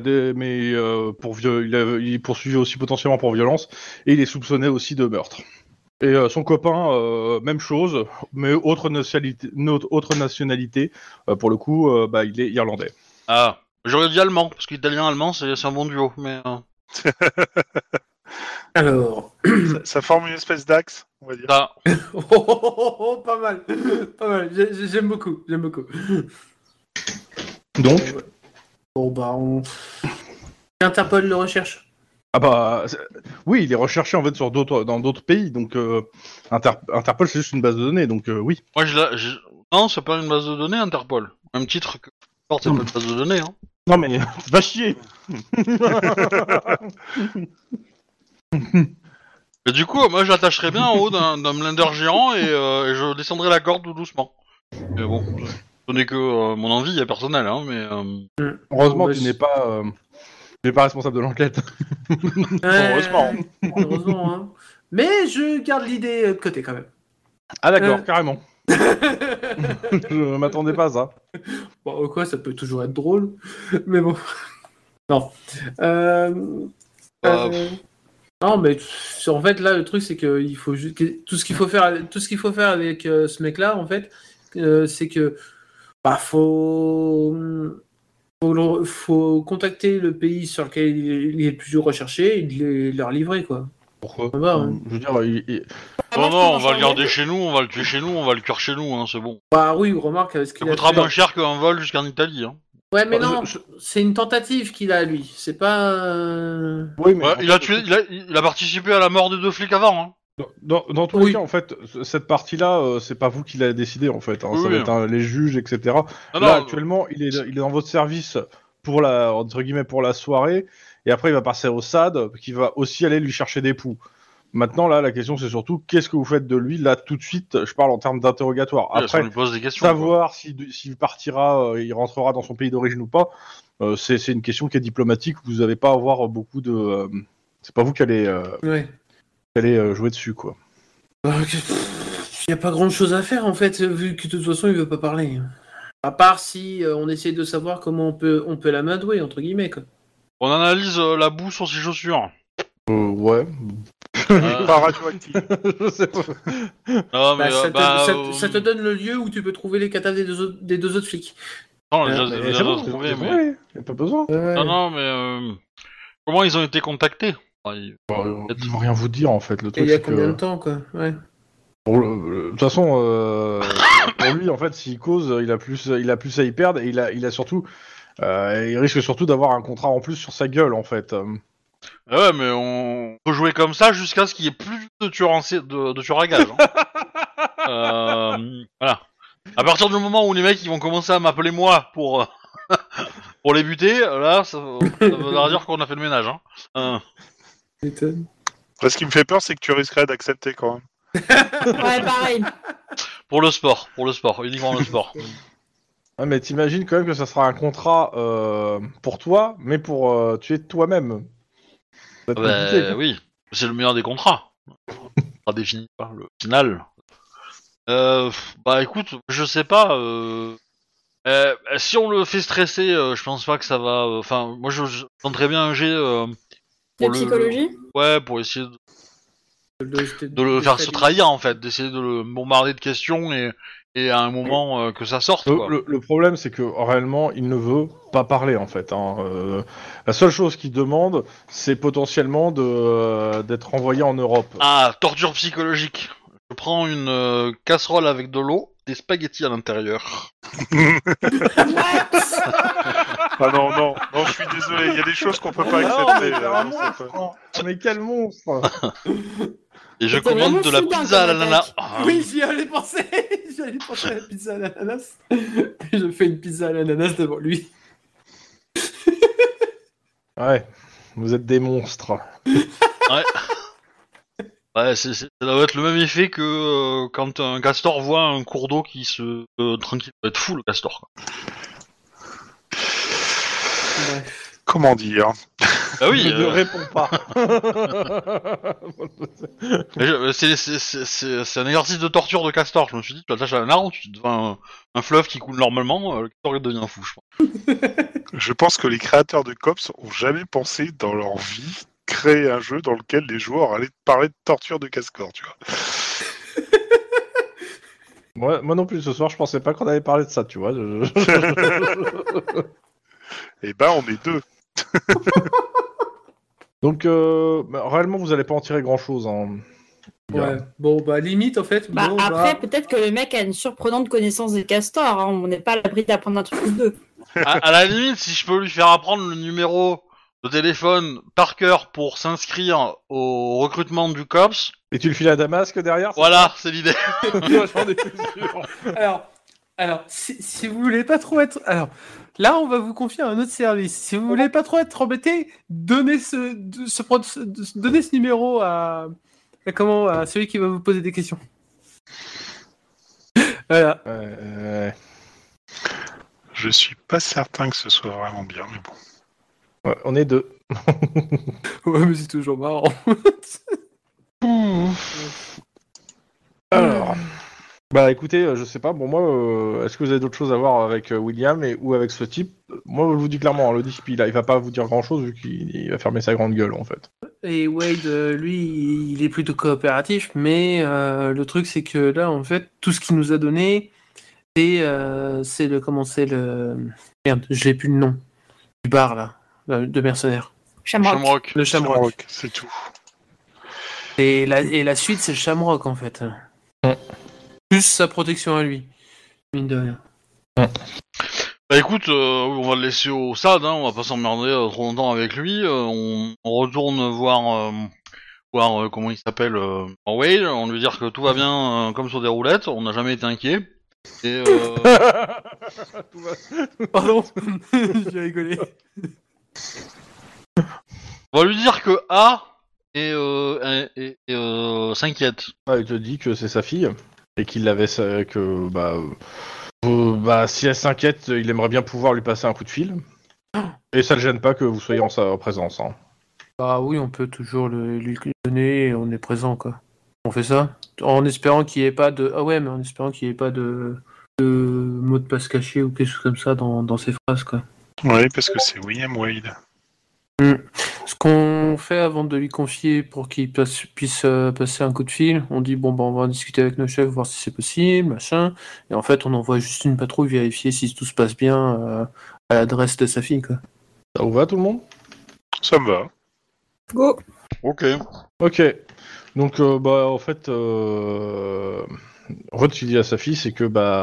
est poursuivi aussi potentiellement pour violence et il est soupçonné aussi de meurtre. Et son copain, même chose, mais autre nationalité. Pour le coup, il est irlandais. Ah, j'aurais dit allemand, parce qu'italien-allemand, c'est un bon duo, mais... Alors... Ça forme une espèce d'axe, on va dire. Ça, pas mal. Pas mal. J'aime beaucoup. Donc, Bon, bah, on... Interpol le recherche. oui, il est recherché en fait dans d'autres pays. Donc, Interpol c'est juste une base de données. Donc, oui. moi, non, c'est pas une base de données, Interpol. Même titre que... C'est pas une base de données, hein. Non mais va chier. Et du coup, moi, je l'attacherais bien en haut d'un blender géant et je descendrai la corde tout doucement. Mais bon, ce n'est que mon envie personnelle, hein, mais... Heureusement, Bon, tu n'es pas responsable de l'enquête. Heureusement. Heureusement, hein. Mais je garde l'idée de côté, quand même. Ah d'accord, carrément. Je m'attendais pas à ça. Bon, quoi, ça peut toujours être drôle. Mais bon. Non. Non, mais en fait, là, le truc, c'est que il faut tout ce qu'il faut faire avec ce mec-là, en fait, c'est que faut contacter le pays sur lequel il est le plus recherché et leur livrer, quoi. Pourquoi Ça va, hein. Je veux dire, Non, on va le garder chez nous, on va le tuer chez nous, on va le cuire chez nous, hein, c'est bon. Bah oui, remarque ce Ça qu'il a coûtera fait. moins cher qu'un vol jusqu'en Italie, hein. Ouais, mais Bah, non, c'est une tentative qu'il a, lui. C'est pas... oui, mais Ouais, en il a fait, tué, il a participé à la mort des 2 flics avant, hein. dans tous les cas, en fait, cette partie-là, c'est pas vous qui l'avez décidé, en fait. Hein. Oui, Ça va oui. être les juges, etc. Ah, Là, non, actuellement, il est dans votre service pour entre guillemets, pour la soirée, et après, il va passer au SAD, qui va aussi aller lui chercher des poux. Maintenant, là, la question, c'est surtout qu'est-ce que vous faites de lui, là, tout de suite. Je parle en termes d'interrogatoire. Oui, ça Après, lui pose des questions. savoir s'il partira, il rentrera dans son pays d'origine ou pas, c'est une question qui est diplomatique. Vous n'avez pas à avoir beaucoup de. C'est pas vous qui allez jouer dessus, quoi. Il n'y a pas grand-chose à faire, en fait, vu que de toute façon, il veut pas parler. À part si on essaie de savoir comment on peut l'amadouer, entre guillemets, quoi. On analyse la boue sur ses chaussures. Ouais. Pas radioactif. Je sais pas. Non, mais, Ça te donne le lieu où tu peux trouver les cadavres des deux autres flics. Non, on les Mais a Mais déjà c'est bon, trouvés, c'est mais... vrai, y a pas besoin. Non, mais... Comment ils ont été contactés? Ils vont rien vous dire, en fait. Le Et truc, il y a c'est combien que... de temps, quoi? Ouais. De toute façon, pour lui, en fait, s'il cause, il a plus à y perdre, et il a surtout... il risque surtout d'avoir un contrat en plus sur sa gueule, en fait. Ouais, mais on peut jouer comme ça jusqu'à ce qu'il y ait plus de tueurs de tueurs à gages. Voilà. À partir du moment où les mecs ils vont commencer à m'appeler moi pour pour les buter, là, ça voudra dire qu'on a fait le ménage. Ce qui me fait peur, c'est que tu risquerais d'accepter quand même. Ouais, pareil. Pour le sport, uniquement le sport. Ouais, mais t'imagines quand même que ça sera un contrat pour toi, mais pour tuer toi-même. Ça va être compliqué, quoi. Oui, c'est le meilleur des contrats. Pas défini par le final. Bah écoute, je sais pas. Si on le fait stresser, je pense pas que ça va. Enfin, moi je tenterais bien un jet De pour psychologie. Ouais, pour essayer de le faire se trahir en fait, d'essayer de le bombarder de questions et à un moment que ça sorte. Quoi. Le problème, c'est que réellement, il ne veut pas parler, en fait. La seule chose qu'il demande, c'est potentiellement d'être envoyé en Europe. Ah, torture psychologique. Je prends une casserole avec de l'eau, des spaghettis à l'intérieur. Ah non, je suis désolé, il y a des choses qu'on peut pas Non, accepter. mais c'est un monstre. Mais quel monstre! Et je C'était commande vraiment de la soudain pizza à comme l'ananas. attaque. Ah, Oui, j'y allais penser. J'allais penser à la pizza à l'ananas. Et je fais une pizza à l'ananas devant lui. Ouais, vous êtes des monstres. Ouais, ça doit être le même effet que quand un castor voit un cours d'eau qui se... tranquille, ça doit être fou le castor. Quoi. Bref. Comment dire? Bah oui, Ne réponds pas. c'est un exercice de torture de castor. Je me suis dit, tu attaches à un arbre, tu deviens un fleuve qui coule normalement, le castor il devient fou, je pense. Je pense que les créateurs de Cops ont jamais pensé dans leur vie créer un jeu dans lequel les joueurs allaient parler de torture de castor, tu vois. Moi non plus, ce soir, je pensais pas qu'on allait parler de ça, tu vois. Et ben, on est deux. Donc, réellement, vous allez pas en tirer grand-chose. Hein. Ouais. Bon, bah, limite, en fait. Bah, bon, après, peut-être que le mec a une surprenante connaissance des castors. Hein. On n'est pas à l'abri d'apprendre un truc ou deux. À la limite, si je peux lui faire apprendre le numéro de téléphone par cœur pour s'inscrire au recrutement du COPS, Et tu le files à Damasque derrière voilà, c'est l'idée. J'en ai plus sûr. Alors, si vous voulez pas trop être... Alors, là, on va vous confier un autre service. Si vous voulez pas trop être embêté, donnez ce numéro à celui qui va vous poser des questions. Voilà. Je suis pas certain que ce soit vraiment bien, mais bon. Ouais, on est deux. Ouais, mais c'est toujours marrant. Alors, bah écoutez, je sais pas, bon moi, est-ce que vous avez d'autres choses à voir avec William ou avec ce type? Moi, je vous dis clairement, le type, il va pas vous dire grand-chose vu qu'il va fermer sa grande gueule, en fait. Et Wade, lui, il est plutôt coopératif, mais le truc, c'est que là, en fait, tout ce qu'il nous a donné, c'est le... Comment c'est le... Merde, je l'ai plus le nom. Du bar, là, de mercenaires. Shamrock. Le Shamrock. C'est tout. Et la suite, c'est le Shamrock, en fait. Plus sa protection à lui. Mine de rien. Bah écoute, on va le laisser au SAD, hein, on va pas s'emmerder trop longtemps avec lui. On retourne voir comment il s'appelle Wade, on lui dire que tout va bien comme sur des roulettes, on n'a jamais été inquiet. Et Pardon, j'ai rigolé. on va lui dire que A s'inquiète. Il te dit que c'est sa fille et qu'il l'avait que si elle s'inquiète, il aimerait bien pouvoir lui passer un coup de fil. Et ça le gêne pas que vous soyez en sa présence. Hein. Bah oui, on peut toujours lui donner et on est présent, quoi. On fait ça en espérant qu'il n'y ait pas de... Ah ouais, mais en espérant qu'il n'y ait pas de mot de passe caché ou quelque chose comme ça dans ces phrases, quoi. Oui, parce que c'est William Wade. Ce qu'on fait avant de lui confier pour qu'il puisse passer un coup de fil, on dit bon, on va en discuter avec nos chefs, voir si c'est possible, machin. Et en fait, on envoie juste une patrouille vérifier si tout se passe bien à l'adresse de sa fille, quoi. Ça vous va tout le monde? Ça me va. Go. Ok. Ok. Donc en fait, tu dis à sa fille, c'est que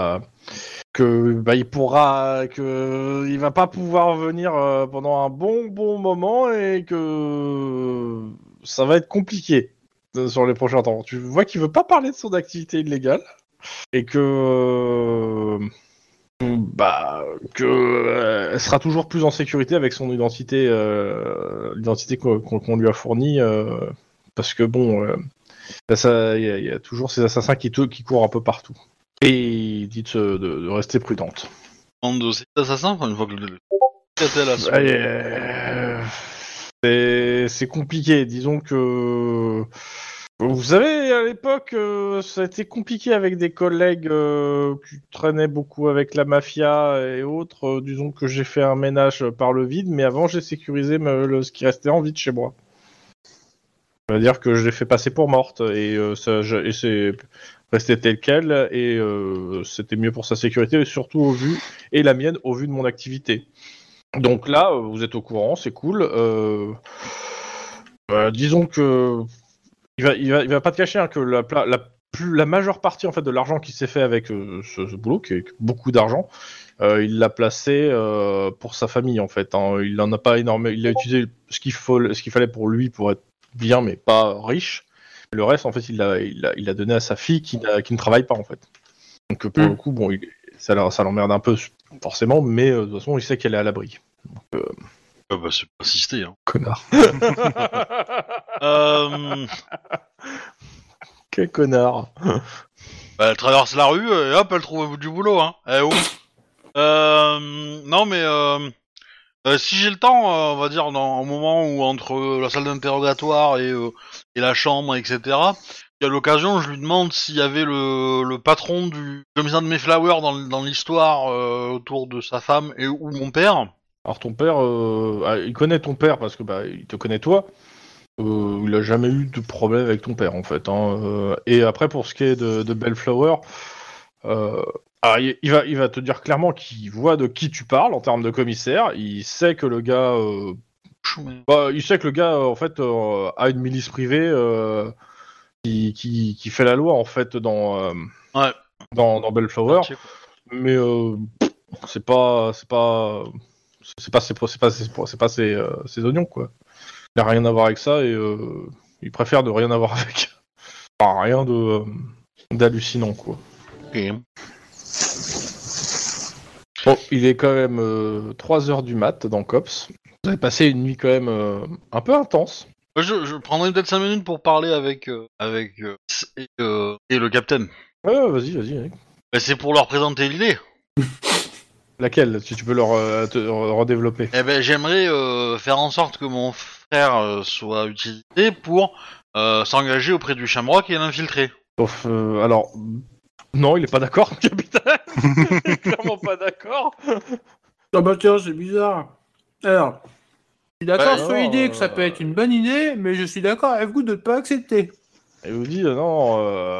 il va pas pouvoir venir pendant un bon moment et que ça va être compliqué sur les prochains temps. Tu vois qu'il veut pas parler de son activité illégale et que elle sera toujours plus en sécurité avec son identité, l'identité qu'on lui a fournie, parce que il y a toujours ces assassins qui courent un peu partout. Et il dit de rester prudente. Bande de ces assassins, enfin, une fois que le C'est compliqué, disons que... Vous savez, à l'époque, ça a été compliqué avec des collègues qui traînaient beaucoup avec la mafia et autres. Disons que j'ai fait un ménage par le vide, mais avant j'ai sécurisé ce qui restait en vie de chez moi. C'est-à-dire que je l'ai fait passer pour morte, et c'est resté tel quel, et c'était mieux pour sa sécurité, et surtout et la mienne, au vu de mon activité. Donc là, vous êtes au courant, c'est cool. Disons que il va pas te cacher hein, que la majeure partie en fait de l'argent qu'il s'est fait avec ce boulot, qui est beaucoup d'argent, il l'a placé pour sa famille en fait. Hein. Il en a pas énormément. Il a utilisé ce qu'il fallait pour lui pour être bien, mais pas riche. Le reste, en fait, il l'a donné à sa fille qui ne travaille pas en fait. Donc pour le coup, ça l'emmerde un peu forcément, mais de toute façon, il sait qu'elle est à l'abri. Donc, c'est pas assisté, hein. Connard. Quel connard. Elle traverse la rue et hop, elle trouve du boulot, hein. Eh oh. Non, mais si j'ai le temps, on va dire, dans un moment où entre la salle d'interrogatoire et la chambre, etc., il y a l'occasion, je lui demande s'il y avait le patron du commissaire de Mayflower dans l'histoire autour de sa femme et ou mon père. Alors ton père, il connaît ton père parce que il te connaît toi. Il a jamais eu de problème avec ton père en fait. Hein. Et après pour ce qui est de Bellflower, il va te dire clairement qu'il voit de qui tu parles en termes de commissaire. Il sait que le gars, en fait a une milice privée qui fait la loi en fait dans Bellflower. Mais c'est pas ses oignons quoi. Il n'a rien à voir avec ça et il préfère ne rien avoir avec. Enfin, rien d'hallucinant quoi. Ok. Bon, il est quand même 3h du mat dans Cops. Vous avez passé une nuit quand même un peu intense. Je prendrai peut-être 5 minutes pour parler avec et le capitaine. Ouais, vas-y. C'est pour leur présenter l'idée. Laquelle? Si tu peux te redévelopper. Eh ben, j'aimerais faire en sorte que mon frère soit utilisé pour s'engager auprès du Shamrock et l'infiltrer. Sauf, alors, non, il est pas d'accord, capitaine. Il est clairement pas d'accord. Ah bah tiens, c'est bizarre. Alors, je suis d'accord sur non, l'idée que ça peut être une bonne idée, mais je suis d'accord avec vous de ne pas accepter. Et vous dit non,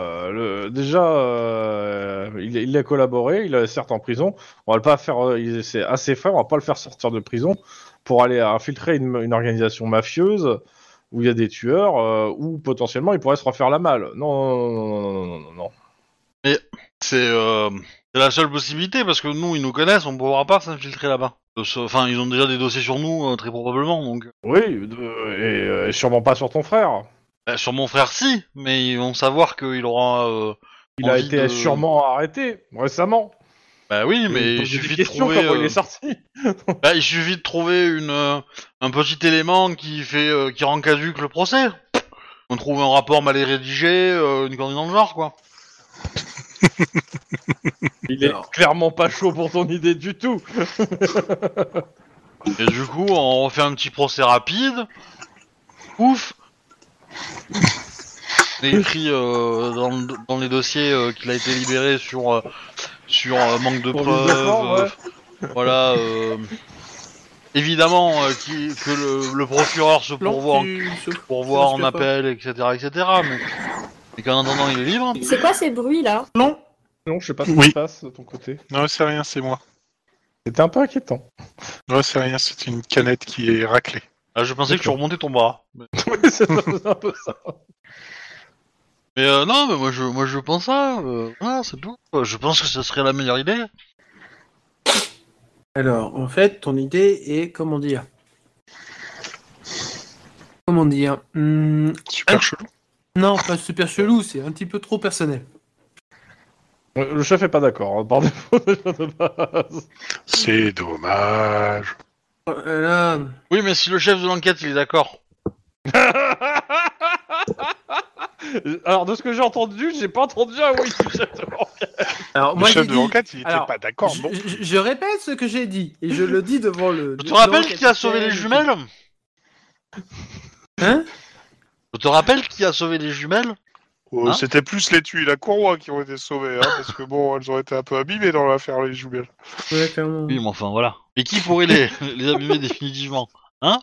il a collaboré, il est certes en prison. On va pas faire, c'est assez fort, on va pas le faire sortir de prison pour aller infiltrer une organisation mafieuse où il y a des tueurs, où potentiellement il pourrait se refaire la malle. Non. Mais c'est la seule possibilité parce que nous, ils nous connaissent, on pourra pas s'infiltrer là-bas. Enfin, ils ont déjà des dossiers sur nous, très probablement, donc. Oui, et sûrement pas sur ton frère. Sur mon frère, si, mais ils vont savoir qu'il aura. Il a été sûrement arrêté récemment. Bah oui, mais il suffit de trouver. Comment il est sorti. Il suffit de trouver un petit élément qui rend caduque le procès. on trouve un rapport mal rédigé, une connerie dans le genre, quoi. Il est clairement pas chaud pour ton idée du tout. Et du coup, on refait un petit procès rapide. Ouf. C'est écrit dans les dossiers qu'il a été libéré sur manque de Pour preuves. l'uniforme, ouais. Voilà. Évidemment que le procureur se pourvoit en appel, etc. Mais qu'en attendant, il est libre. C'est quoi ces bruits là? Non, je sais pas ce qui Oui. se passe de ton côté. Non, c'est rien, c'est moi. C'était un peu inquiétant. Non, c'est rien, c'est une canette qui est raclée. Ah, je pensais que tu remontais ton bras. Oui, c'est un peu ça. Mais non, mais moi je pense ça. Voilà, c'est tout. Je pense que ce serait la meilleure idée. Alors, en fait, ton idée est, comment dire, Super chelou. non, pas super chelou, c'est un petit peu trop personnel. Le chef est pas d'accord, hein, par défaut déjà de base. C'est dommage. Là, Oui, mais si le chef de l'enquête il est d'accord. Alors, de ce que j'ai entendu, j'ai pas entendu un oui du chef de l'enquête. alors Le moi chef j'ai de dit, l'enquête, il était alors, pas d'accord, bon. je répète ce que j'ai dit, et je le dis devant le... Je te rappelle qui a sauvé les jumelles. Hein? Je te rappelle qui a sauvé les jumelles. Hein C'était plus les tuiles à courroie qui ont été sauvées, hein, parce que bon, elles ont été un peu abîmées dans l'affaire les jumelles. Ouais, clairement. Oui, mais enfin voilà. Et qui pourrait les abîmer définitivement? Hein?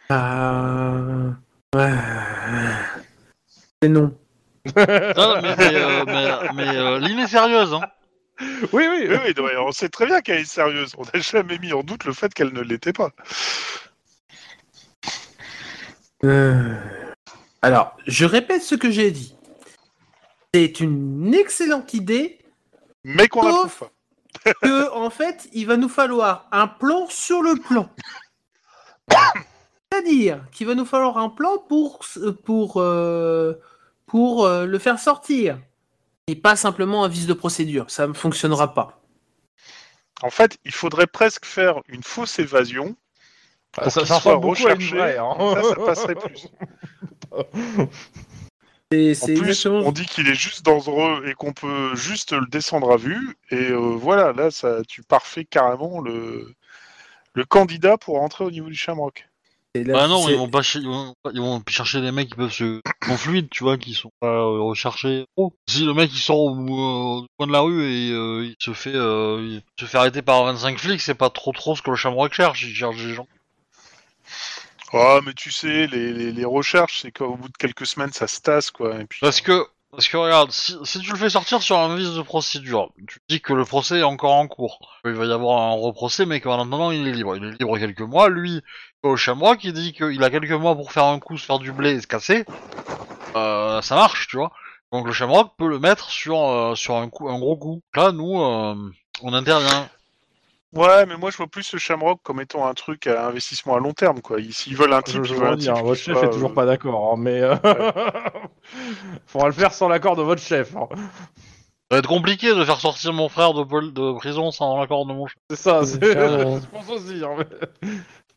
Ouais. C'est non. Non, mais Lynn est sérieuse, hein. Oui, oui. Oui, oui, on sait très bien qu'elle est sérieuse. On n'a jamais mis en doute le fait qu'elle ne l'était pas. Alors, je répète ce que j'ai dit. C'est une excellente idée, Mais qu'on Sauf- n'approuve pas. que en fait, il va nous falloir un plan sur le plan. C'est-à-dire qu'il va nous falloir un plan pour le faire sortir. Et pas simplement un vice de procédure. Ça ne fonctionnera pas. En fait, il faudrait presque faire une fausse évasion. Pour Ça qu'il soit ressemble beaucoup à une recherché. vraie, hein. Ça passerait plus. C'est En plus, exactement... on dit qu'il est juste dangereux et qu'on peut juste le descendre à vue. Et voilà, là, tu parfais carrément le candidat pour entrer au niveau du Shamrock. c'est la- Bah non, c'est- ils vont chercher des mecs qui peuvent se en fluide, tu vois, qui sont pas recherchés. Oh. Si le mec il sort au coin de la rue et il se fait arrêter par 25 flics, c'est pas trop ce que le Shamrock cherche. Il cherche des gens. Ah, mais tu sais, les recherches, c'est qu'au bout de quelques semaines, ça se tasse, quoi. Et puis, Parce que regarde, si tu le fais sortir sur un vice de procédure, tu dis que le procès est encore en cours. Il va y avoir un reprocès, mais qu'en attendant il est libre. Il est libre quelques mois. Lui, au Shamrock, il dit qu'il a quelques mois pour faire un coup, se faire du blé et se casser. Ça marche, tu vois. Donc le Shamrock peut le mettre sur un gros coup. Là, nous, on intervient. Ouais, mais moi, je vois plus le Shamrock comme étant un truc à investissement à long terme, quoi. S'ils veulent un type, Je ils veux veulent un dire, type votre qui chef soit, est toujours pas d'accord, hein, mais faudra le faire sans l'accord de votre chef. Hein. Ça va être compliqué de faire sortir mon frère de prison sans l'accord de mon chef. C'est ça, c'est Carrément. je pense aussi. Hein, mais...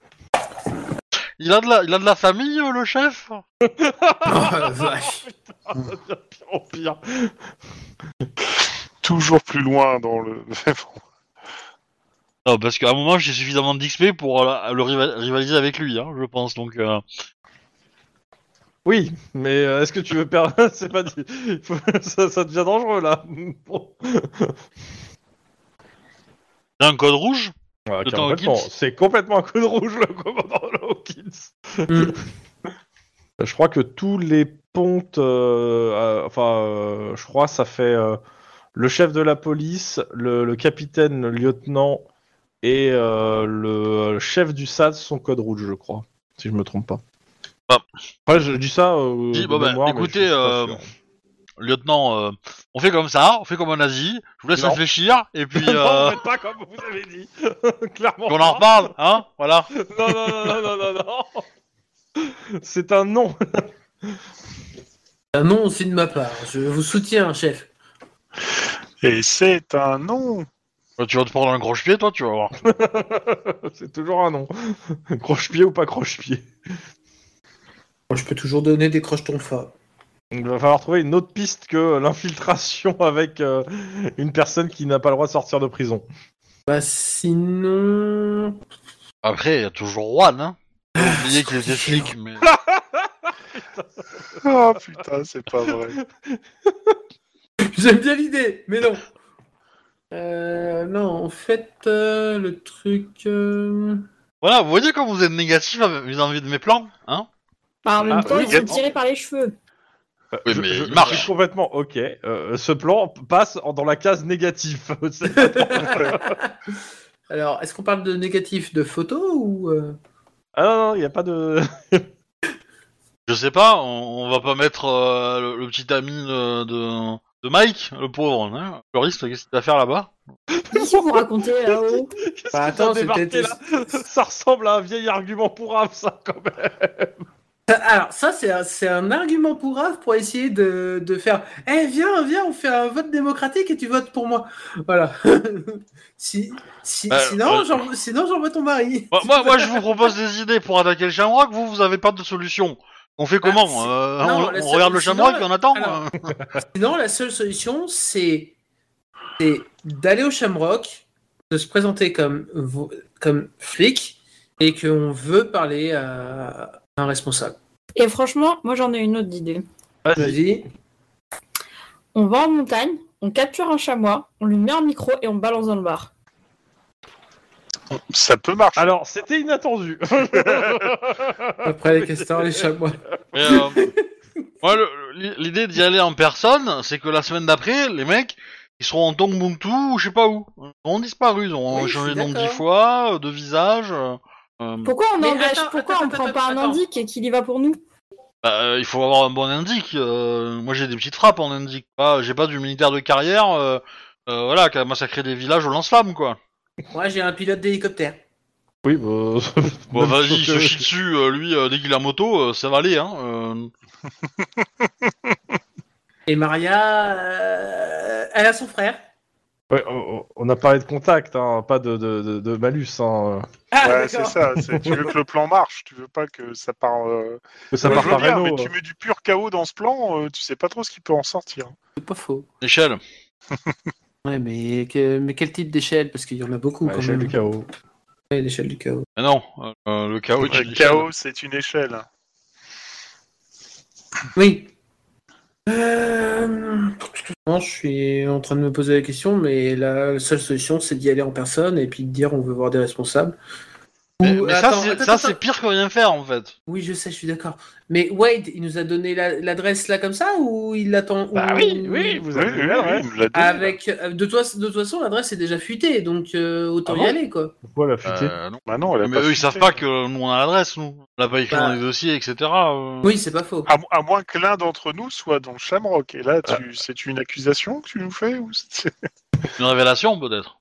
Il a de la famille, le chef? Oh, la vache. Ça devient pire en pire. toujours plus loin dans le... Non, parce qu'à un moment, j'ai suffisamment d'XP pour le rivaliser avec lui, hein, je pense. Donc, Oui, mais est-ce que tu veux perdre C'est pas dit. Ça devient dangereux là. Bon. t'as un code rouge? Ouais, Le complètement. Hawkins. C'est complètement un coup de rouge, le commandant Hawkins. Mm. Je crois que tous les pontes, je crois ça fait le chef de la police, le capitaine, le lieutenant et le chef du SAD sont code rouge, je crois, si je me trompe pas. Ah. Ouais, je dis ça. Dis, de bon, bah, mémoire, mais écoutez, je suis pas sûr. lieutenant, on fait comme ça, on fait comme un nazi, je vous laisse Non. réfléchir, et puis Non, vous faites pas comme vous avez dit. Clairement. on en reparle, hein, voilà. Non, non, non, non, non, non, non. C'est un non. Un non aussi de ma part. Je vous soutiens, chef. Et c'est un non. Tu vas te prendre un croche-pied, toi, tu vas voir. C'est toujours un non. Croche-pied ou pas croche-pied. Moi, je peux toujours donner des croches tonfa. Il va falloir trouver une autre piste que l'infiltration avec une personne qui n'a pas le droit de sortir de prison. Bah sinon... Après, il y a toujours Juan, hein. J'ai oublié qu'il était flic, mais... Oh putain, c'est pas vrai. J'aime bien l'idée, mais non. Non, en fait, le truc... Voilà, vous voyez quand vous êtes négatif vis-à-vis de mes plans, hein. Bah, en même temps, oui, ils sont tirés par les cheveux. Oui, mais il je marche. suis complètement ok. Ce plan passe dans la case négatif. Alors, est-ce qu'on parle de négatif de photo ou... Ah non, il n'y a pas de... Je sais pas, on va pas mettre le petit ami de Mike, le pauvre, hein. Floriste, qu'est-ce qu'il va faire là-bas? Qu'est-ce que vous racontez là-haut? Qu'est-ce Bah, qui t'a attends, c'est débarqué, peut-être- là Ça ressemble à un vieil argument pour Raph, ça, quand même. Alors, ça, c'est un argument pour Raph pour essayer de faire « Eh, viens, on fait un vote démocratique et tu votes pour moi. » Voilà. Sinon, j'envoie ton mari. Moi, je vous propose des idées pour attaquer le Shamrock, vous avez pas de solution. On fait comment? non, la On seule- regarde le sinon, Shamrock et on attend? alors- Sinon, la seule solution, c'est d'aller au Shamrock, de se présenter comme flic et qu'on veut parler à un responsable. Et franchement, moi j'en ai une autre idée. Vas-y. On va en montagne, on capture un chamois, on lui met un micro et on balance dans le bar. Ça peut marcher. Alors, c'était inattendu. Après les castors, les chamois. Mais, moi, l'idée d'y aller en personne, c'est que la semaine d'après, les mecs, ils seront en Tongbuntu ou je sais pas où. Ils auront disparu, ils auront Oui, je changé suis de nom 10 d'accord. fois, de visage. Pourquoi on Mais engage attends, Pourquoi attends, on prend attends, pas un attends. indique et qu'il y va pour nous? Il faut avoir un bon indique. Moi, j'ai des petites frappes en indique. J'ai pas du militaire de carrière, voilà, qui a massacré des villages au lance-flamme, quoi. Moi, j'ai un pilote d'hélicoptère. Oui, bah... Bon, même vas-y, chose il se que- chie dessus, lui, dès qu'il a moto, ça va aller, hein. Et Maria, elle a son frère. Ouais, on a parlé de contact, hein, pas de malus. Hein. Ah, Ouais, c'est d'accord. ça. Tu veux que le plan marche. Tu veux pas que ça part. Que ça Moi, part je veux par bien, Renault. mais tu mets du pur chaos dans ce plan, tu sais pas trop ce qui peut en sortir. C'est pas faux. Échelle. Ouais, mais quel type d'échelle? Parce qu'il y en a beaucoup Ouais, quand l'échelle même. du chaos. Ouais, l'échelle du chaos. Mais non, le chaos est Le une échelle. chaos, c'est une échelle. Oui. Non, je suis en train de me poser la question, mais la seule solution, c'est d'y aller en personne et puis de dire on veut voir des responsables. Mais ça, Attends, c'est attends, ça, attends. c'est pire que rien faire, en fait. Oui, je sais, je suis d'accord. Mais Wade, il nous a donné l'adresse là comme ça ou il l'attend Bah ou- oui, oui, vous Oui, avez oui, vu, ouais. il me l'a donné. Avec de toute façon, l'adresse est déjà fuitée, donc autant Ah y bon aller quoi. Pourquoi la fuité Non. Bah non, elle a Mais pas eux, ils fuité. savent pas que nous, on a l'adresse, nous. On l'a pas écrit Bah. dans les dossiers, etc. Oui, c'est pas faux. À moins que l'un d'entre nous soit dans le Shamrock. Et là, c'est une accusation que tu nous fais ou c'est- Une révélation, peut-être.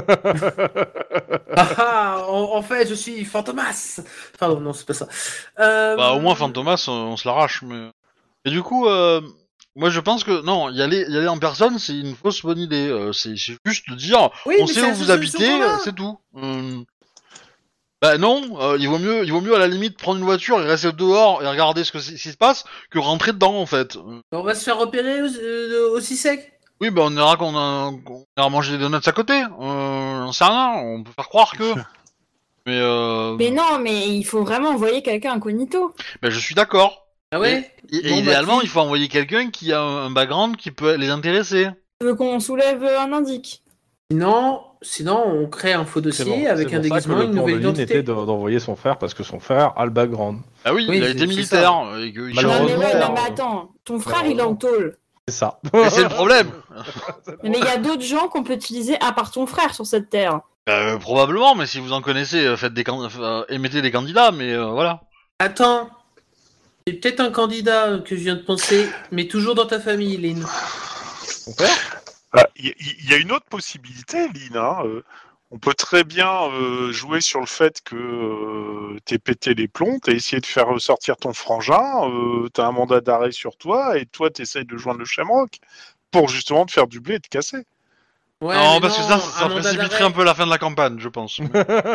En fait, je suis Fantomas. Pardon, non, c'est pas ça. Bah, au moins, Fantomas, on se l'arrache, mais... Et du coup, moi, je pense que, non, y aller en personne, c'est une fausse bonne idée. C'est juste de dire, Oui, on mais sait c'est où la vous seule solution habitez, qu'on a. c'est tout. Bah non, il vaut mieux à la limite prendre une voiture et rester dehors et regarder ce qui se passe que rentrer dedans en fait. On va se faire repérer aussi sec. Oui, bah on ira qu'on ira manger des donuts à côté. J'en sais rien, on peut faire croire que. Mais non, mais il faut vraiment envoyer quelqu'un incognito. Bah, je suis d'accord. Ah ouais. Et Bon, bah, idéalement, qui il faut envoyer quelqu'un qui a un background qui peut les intéresser. Tu veux qu'on soulève un indique? Sinon, on crée un faux C'est dossier bon, avec c'est un pour ça que déguisement, le une plan nouvelle de Lynn identité. était d'envoyer son frère parce que son frère a le background. Ah oui, Oui, il a c'est- été c'est militaire et qu'il Non, Malheureusement, mais ouais, non, mais euh, attends. Ton frère, il est en tôle. C'est ça. Mais c'est le problème. Mais il y a d'autres gens qu'on peut utiliser à part ton frère sur cette terre. Probablement, mais si vous en connaissez, faites émettez des candidats, mais voilà. Attends. J'ai peut-être un candidat que je viens de penser, mais toujours dans ta famille, Lynn. Son père Il y a une autre possibilité, Lynn. On peut très bien jouer sur le fait que t'aies pété les plombs, t'as essayé de faire sortir ton frangin, t'as un mandat d'arrêt sur toi, et toi t'essayes de joindre le Shamrock pour justement te faire du blé et te casser. Ouais, non, mais parce que non, ça un mandat précipiterait d'arrêt. un peu la fin de la campagne, je pense.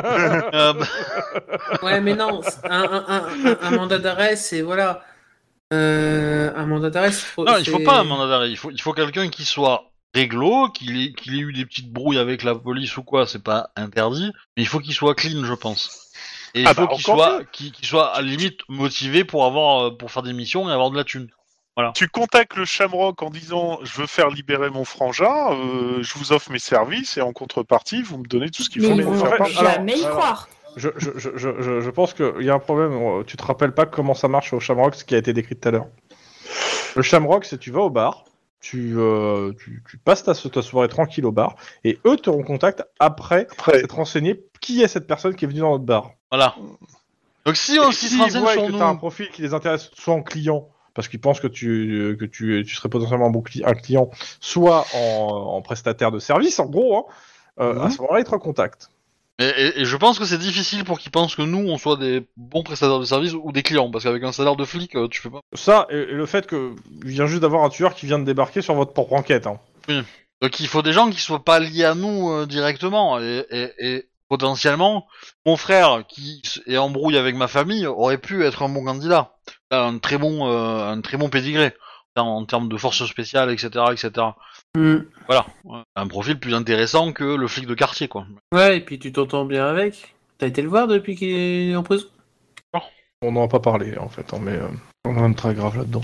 Ouais, mais non, un mandat d'arrêt, c'est voilà. Un mandat d'arrêt, Non, il faut pas un mandat d'arrêt. Il faut quelqu'un qui soit réglo, qu'il ait eu des petites brouilles avec la police ou quoi, c'est pas interdit. Mais il faut qu'il soit clean, je pense. Et il faut qu'il soit à la limite motivé pour faire des missions et avoir de la thune. Voilà. Tu contactes le Shamrock en disant « Je veux faire libérer mon frangin, je vous offre mes services et en contrepartie, vous me donnez tout ce qu'il Mais faut ils pour vont faire part. » jamais y croire. Je pense qu'il y a un problème. Tu te rappelles pas comment ça marche au Shamrock, ce qui a été décrit tout à l'heure. Le Shamrock, c'est tu vas au bar, tu passes ta soirée tranquille au bar, et eux te recontactent après s'être renseigné qui est cette personne qui est venue dans notre bar. Voilà. Donc si on s'y S'ils renseigne voient sur que nous... tu as un profil qui les intéresse, soit en client, parce qu'ils pensent que tu serais potentiellement un client, soit en prestataire de service, en gros, à ce moment-là, ils te recontactent. Et je pense que c'est difficile pour qu'ils pensent que nous, on soit des bons prestataires de services ou des clients, parce qu'avec un salaire de flic, tu fais pas... Ça, et le fait que vient juste d'avoir un tueur qui vient de débarquer sur votre propre enquête. Hein. Oui. Donc il faut des gens qui soient pas liés à nous directement, et potentiellement, mon frère, qui est en brouille avec ma famille, aurait pu être un bon candidat. Un très bon pédigré, en termes de force spéciale, etc., etc. Voilà, un profil plus intéressant que le flic de quartier, quoi. Ouais, et puis tu t'entends bien avec. T'as été le voir depuis qu'il est en prison? On n'en a pas parlé, en fait, hein, mais on a un très grave là-dedans.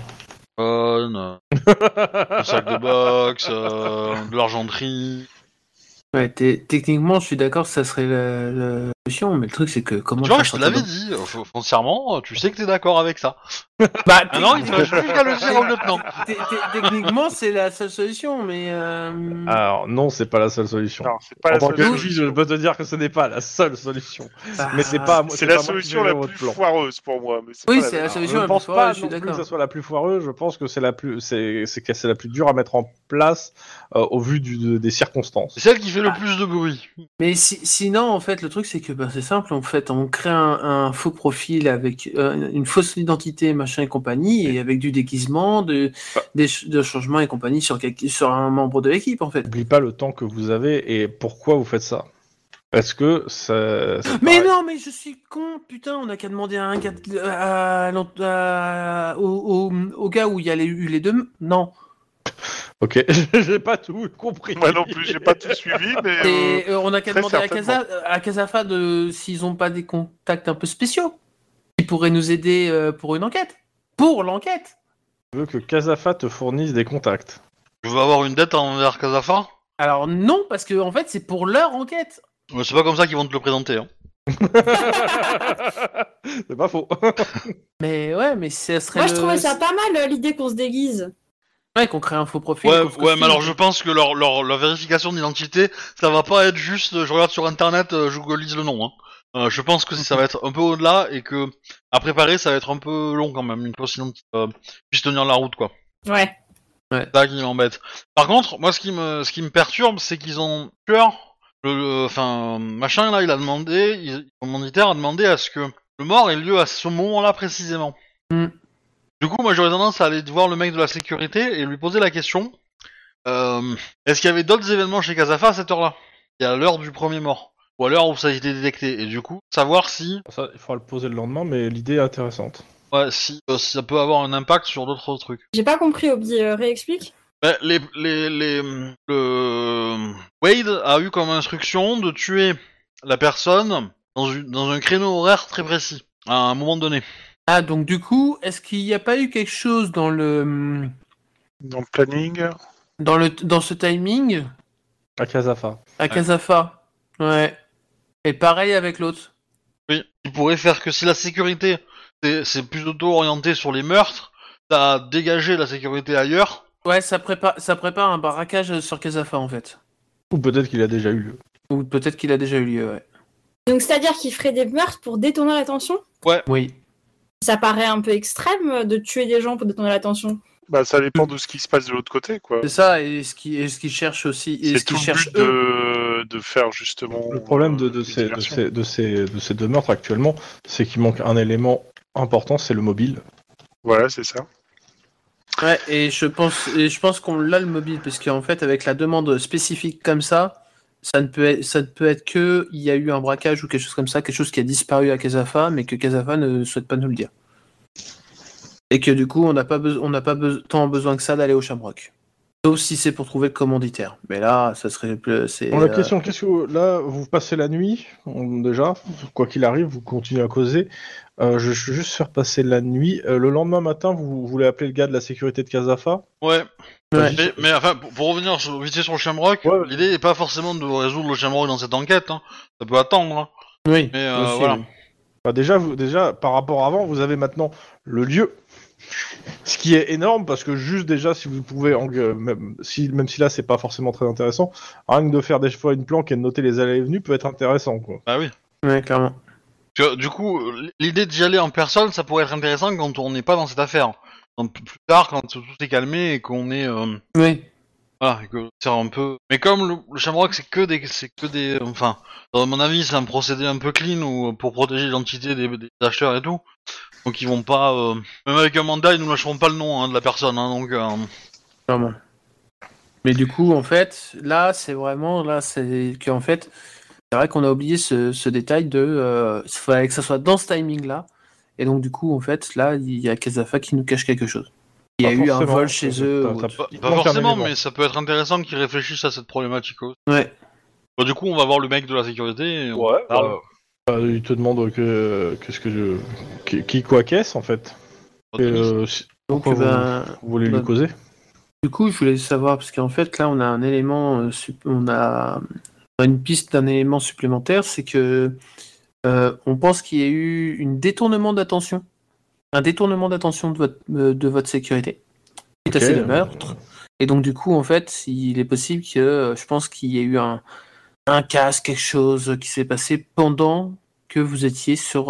Un sac de boxe, de l'argenterie... Ouais, techniquement, je suis d'accord que ça serait la solution, mais le truc, c'est que comment... Tu vois, faire je te sortir l'avais de- dit, foncièrement, tu sais que t'es d'accord avec ça. Bah, Ah non, il te reste plus qu'à le dire au lieutenant. techniquement, c'est la seule solution, mais... Alors, non, c'est pas la seule solution. Non, c'est pas En la tant seule que solution. juge, je peux te dire que ce n'est pas la seule solution. bah, Mais c'est pas moi. C'est pas la moi qui solution verrai la votre plus plan. foireuse pour moi. Mais Oui, pas c'est la meilleure. solution Je la ne pense plus pas foireuse, je suis non plus que d'accord. ça soit la plus foireuse. Je pense que c'est la plus dure à mettre en place au vu des circonstances. C'est celle qui fait le plus de bruit. Mais sinon, en fait, le truc, c'est que bah, c'est simple. En fait, on crée un faux profil avec une fausse identité, machin et compagnie, et avec du déguisement, de changements et compagnie sur un membre de l'équipe, en fait. N'oublie pas le temps que vous avez et pourquoi vous faites ça. Parce que ça Mais paraît- non, mais je suis con, putain, on a qu'à demander à un gars, au gars où il y a eu les deux. Non. Ok, j'ai pas tout compris. Moi non plus, j'ai pas tout suivi, mais Et on a qu'à très demander certainement. à Casafa s'ils ont pas des contacts un peu spéciaux qui pourraient nous aider pour une enquête. Pour l'enquête. Je veux que Casafa te fournisse des contacts. Je veux avoir une dette envers Casafa. Alors non, parce que en fait c'est pour leur enquête. C'est pas comme ça qu'ils vont te le présenter. Hein. C'est pas faux. Mais ouais, mais ça serait. Moi, je trouvais ça pas mal, l'idée qu'on se déguise. Ouais, qu'on crée un faux profil. Ouais, qu'on se ouais, mais costume. alors je pense que leur vérification d'identité, ça va pas être juste, je regarde sur internet, je googlise le nom. Hein. Je pense que ça va être un peu au-delà et que à préparer, ça va être un peu long quand même, une fausse identité puisse tenir la route, quoi. Ouais. C'est ça qui m'embête. Par contre, moi, ce qui me perturbe, c'est qu'ils ont peur. Machin là, le commanditaire a demandé à ce que le mort ait lieu à ce moment-là précisément. Du coup, moi, j'aurais tendance à aller voir le mec de la sécurité et lui poser la question est-ce qu'il y avait d'autres événements chez Casafa à cette heure-là? Et à l'heure du premier mort, ou à l'heure où ça a été détecté. Et du coup, savoir si, Ça, il faudra le poser le lendemain, mais l'idée est intéressante. ouais, si ça peut avoir un impact sur d'autres trucs. J'ai pas compris, Obi, réexplique. Wade a eu comme instruction de tuer la personne dans un créneau horaire très précis, à un moment donné. Ah, donc du coup, est-ce qu'il n'y a pas eu quelque chose dans le Dans le planning. dans ce timing À Casafa. à Casafa? Ouais. Et pareil avec l'autre. Oui, il pourrait faire que si la sécurité c'est plutôt orienté sur les meurtres, t'as dégagé la sécurité ailleurs. Ouais, ça prépare un braquage sur Casafa en fait. Ou peut-être qu'il a déjà eu lieu. Ou peut-être qu'il a déjà eu lieu, ouais. Donc, c'est-à-dire qu'il ferait des meurtres pour détourner l'attention? Oui. Ça paraît un peu extrême de tuer des gens pour détourner l'attention. Bah, ça dépend de ce qui se passe de l'autre côté, quoi. C'est ça, et ce qu'ils cherchent aussi, et C'est ce tout qu'ils le cherchent but eux. de faire justement. Le problème de des diversions. ces deux meurtres actuellement, c'est qu'il manque un élément important, c'est le mobile. Voilà, c'est ça. Ouais, et je pense qu'on l'a le mobile, parce qu'en fait, avec la demande spécifique comme ça ne peut être que il y a eu un braquage ou quelque chose comme ça, quelque chose qui a disparu à Casafa, mais que Casafa ne souhaite pas nous le dire. Et que du coup, on n'a pas tant besoin que ça d'aller au Shamrock. Sauf si c'est pour trouver le commanditaire. Mais là, ça serait plus. Bon, la question, qu'est-ce que là, vous passez la nuit, déjà, quoi qu'il arrive, vous continuez à causer. Je vais juste faire passer la nuit. Le lendemain matin, vous voulez appeler le gars de la sécurité de Casafa? Ouais. Ouais. Mais enfin, pour revenir vite fait sur le Shamrock, Ouais. l'idée n'est pas forcément de résoudre le Shamrock dans cette enquête. Hein. Ça peut attendre. Hein. Oui. Mais aussi, voilà. oui. Bah déjà, par rapport à avant, vous avez maintenant le lieu. Ce qui est énorme parce que juste déjà, si vous pouvez, même si là c'est pas forcément très intéressant, rien que de faire des fois une planque et de noter les allées et venues peut être intéressant, quoi. Bah oui. Ouais, clairement. Du coup, l'idée d'y aller en personne, ça pourrait être intéressant quand on n'est pas dans cette affaire. Donc, plus tard, quand tout est calmé et qu'on est, Oui. voilà, et que c'est un peu. Mais comme le Shamrock, c'est que des, enfin, dans mon avis, c'est un procédé un peu clean ou pour protéger l'identité des acheteurs et tout. Donc ils vont pas, même avec un mandat, ils nous lâcheront pas le nom de la personne. Hein, donc. Clairement. Mais du coup, en fait, là, c'est qu'en fait, c'est vrai qu'on a oublié ce détail de. Il fallait que ça soit dans ce timing-là. Et donc, du coup, en fait, là, il y a Casafa qui nous cache quelque chose. Il y a Pas eu un forcément, vol chez eux. t'as- ou t'as autre. Pas Il manque un forcément, élément. mais ça peut être intéressant qu'ils réfléchissent à cette problématique aussi. Ouais. Bon, du coup, on va voir le mec de la sécurité. Et on Ouais, parle. il te demande qu'est-ce que qui quoi qu'est-ce en fait. Et, Donc, pourquoi ben, vous voulez lui ben, causer? du coup, je voulais savoir, parce qu'en fait, là, on a un élément, on a une piste d'un élément supplémentaire, c'est que on pense qu'il y a eu un détournement d'attention de votre sécurité, suite à Ok, ces meurtres. Et donc, du coup, en fait, il est possible que, je pense qu'il y ait eu un casse, quelque chose qui s'est passé pendant que vous étiez sur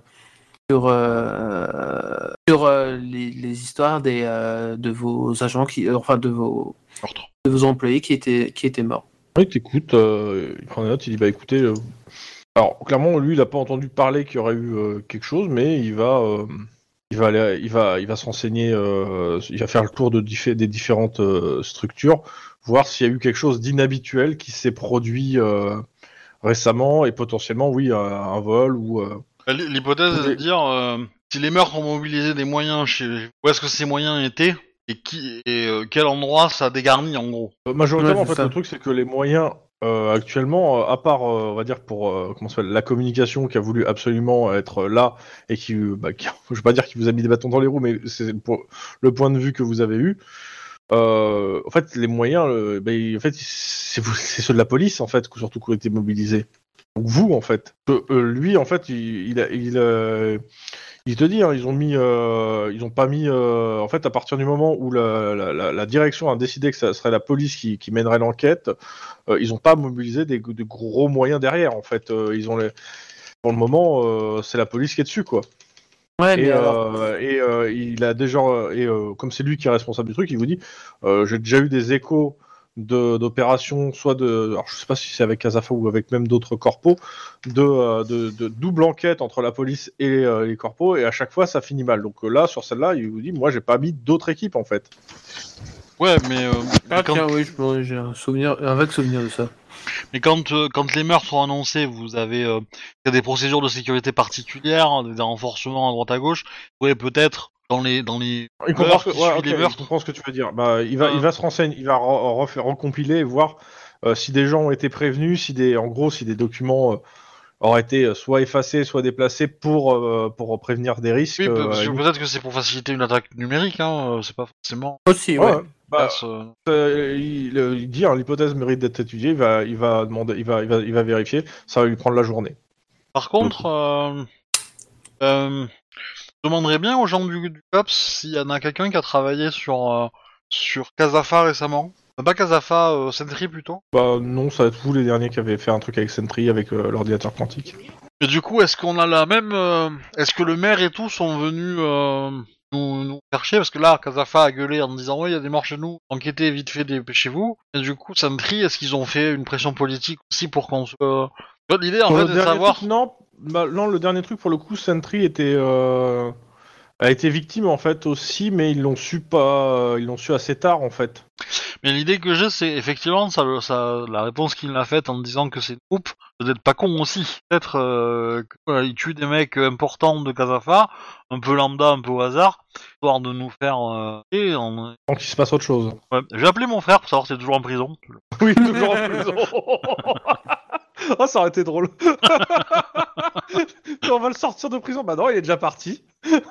les histoires de vos agents enfin de vos employés qui étaient morts. Oui, t'écoutes, il prend des notes, il dit bah écoutez, alors clairement lui il a pas entendu parler qu'il y aurait eu quelque chose, mais il va se renseigner, il va faire le tour des différentes structures, voir s'il y a eu quelque chose d'inhabituel qui s'est produit récemment et potentiellement oui un vol ou L'hypothèse est de dire si les meurtres ont mobilisé des moyens où est-ce que ces moyens étaient et quel endroit ça a dégarni en gros. majoritairement Ouais, en c'est fait ça. le truc c'est que les moyens actuellement à part on va dire pour comment ça s'appelle, la communication qui a voulu absolument être là et je vais pas dire qu'il vous a mis des bâtons dans les roues mais c'est le point de vue que vous avez eu. En fait, les moyens, en fait, c'est ceux de la police en fait, surtout qui ont été mobilisés. Donc vous, en fait, lui, en fait, il te dit, hein, ils ont pas mis, en fait, à partir du moment où la direction a décidé que ça serait la police qui mènerait l'enquête, ils ont pas mobilisé de gros moyens derrière, en fait. Pour le moment, c'est la police qui est dessus, quoi. Ouais, mais Et, alors, il a déjà, comme c'est lui qui est responsable du truc, il vous dit, j'ai déjà eu des échos d'opérations, alors je sais pas si c'est avec Casafa ou avec même d'autres corpos, de double enquête entre la police et les corpos, et à chaque fois ça finit mal. Donc là, sur celle-là, il vous dit, moi j'ai pas mis d'autres équipes en fait. Ouais, mais tiens, oui, j'ai un vague souvenir de ça. quand les meurtres sont annoncés, vous avez il y a des procédures de sécurité particulières, des renforcements à droite à gauche. Vous pouvez peut-être dans les Il comprend, heures qui suivent les il meurtres. comprend ce que tu veux dire. Bah, il va se renseigner, il va recompiler et voir si des gens ont été prévenus, si des documents auraient été soit effacés, soit déplacés pour prévenir des risques. Oui, parce que peut-être que c'est pour faciliter une attaque numérique, hein. C'est pas forcément. Aussi, ouais. Ouais, bah, il dit, hein, l'hypothèse mérite d'être étudiée. Il va demander, il va vérifier. Ça va lui prendre la journée. Par contre, je demanderais bien aux gens du COPS s'il y en a quelqu'un qui a travaillé sur Casafa récemment. Pas Casafa, Sentry plutôt. Bah non, ça va être vous les derniers qui avaient fait un truc avec Sentry, avec l'ordinateur quantique. Et du coup, est-ce qu'on a la même... est-ce que le maire et tout sont venus nous chercher? Parce que là, Casafa a gueulé en disant « Ouais, il y a des morts chez nous, enquêtez vite fait chez vous ». Et du coup, Sentry, est-ce qu'ils ont fait une pression politique aussi pour qu'on se... L'idée, en Pour fait, le est de dernier savoir... truc, non, le dernier truc, pour le coup, Sentry a été victime, en fait, aussi, mais ils l'ont su assez tard, en fait. Mais l'idée que j'ai, c'est effectivement, la réponse qu'il a faite en disant que c'est une troupe, c'est d'être pas con aussi. Peut-être il tue des mecs importants de Casafa, un peu lambda, un peu au hasard, histoire de nous faire... Donc il se passe autre chose. Ouais. J'ai appelé mon frère pour savoir s'il est toujours en prison. Oui, toujours en prison. Oh, ça aurait été drôle. On va le sortir de prison. Bah non, il est déjà parti.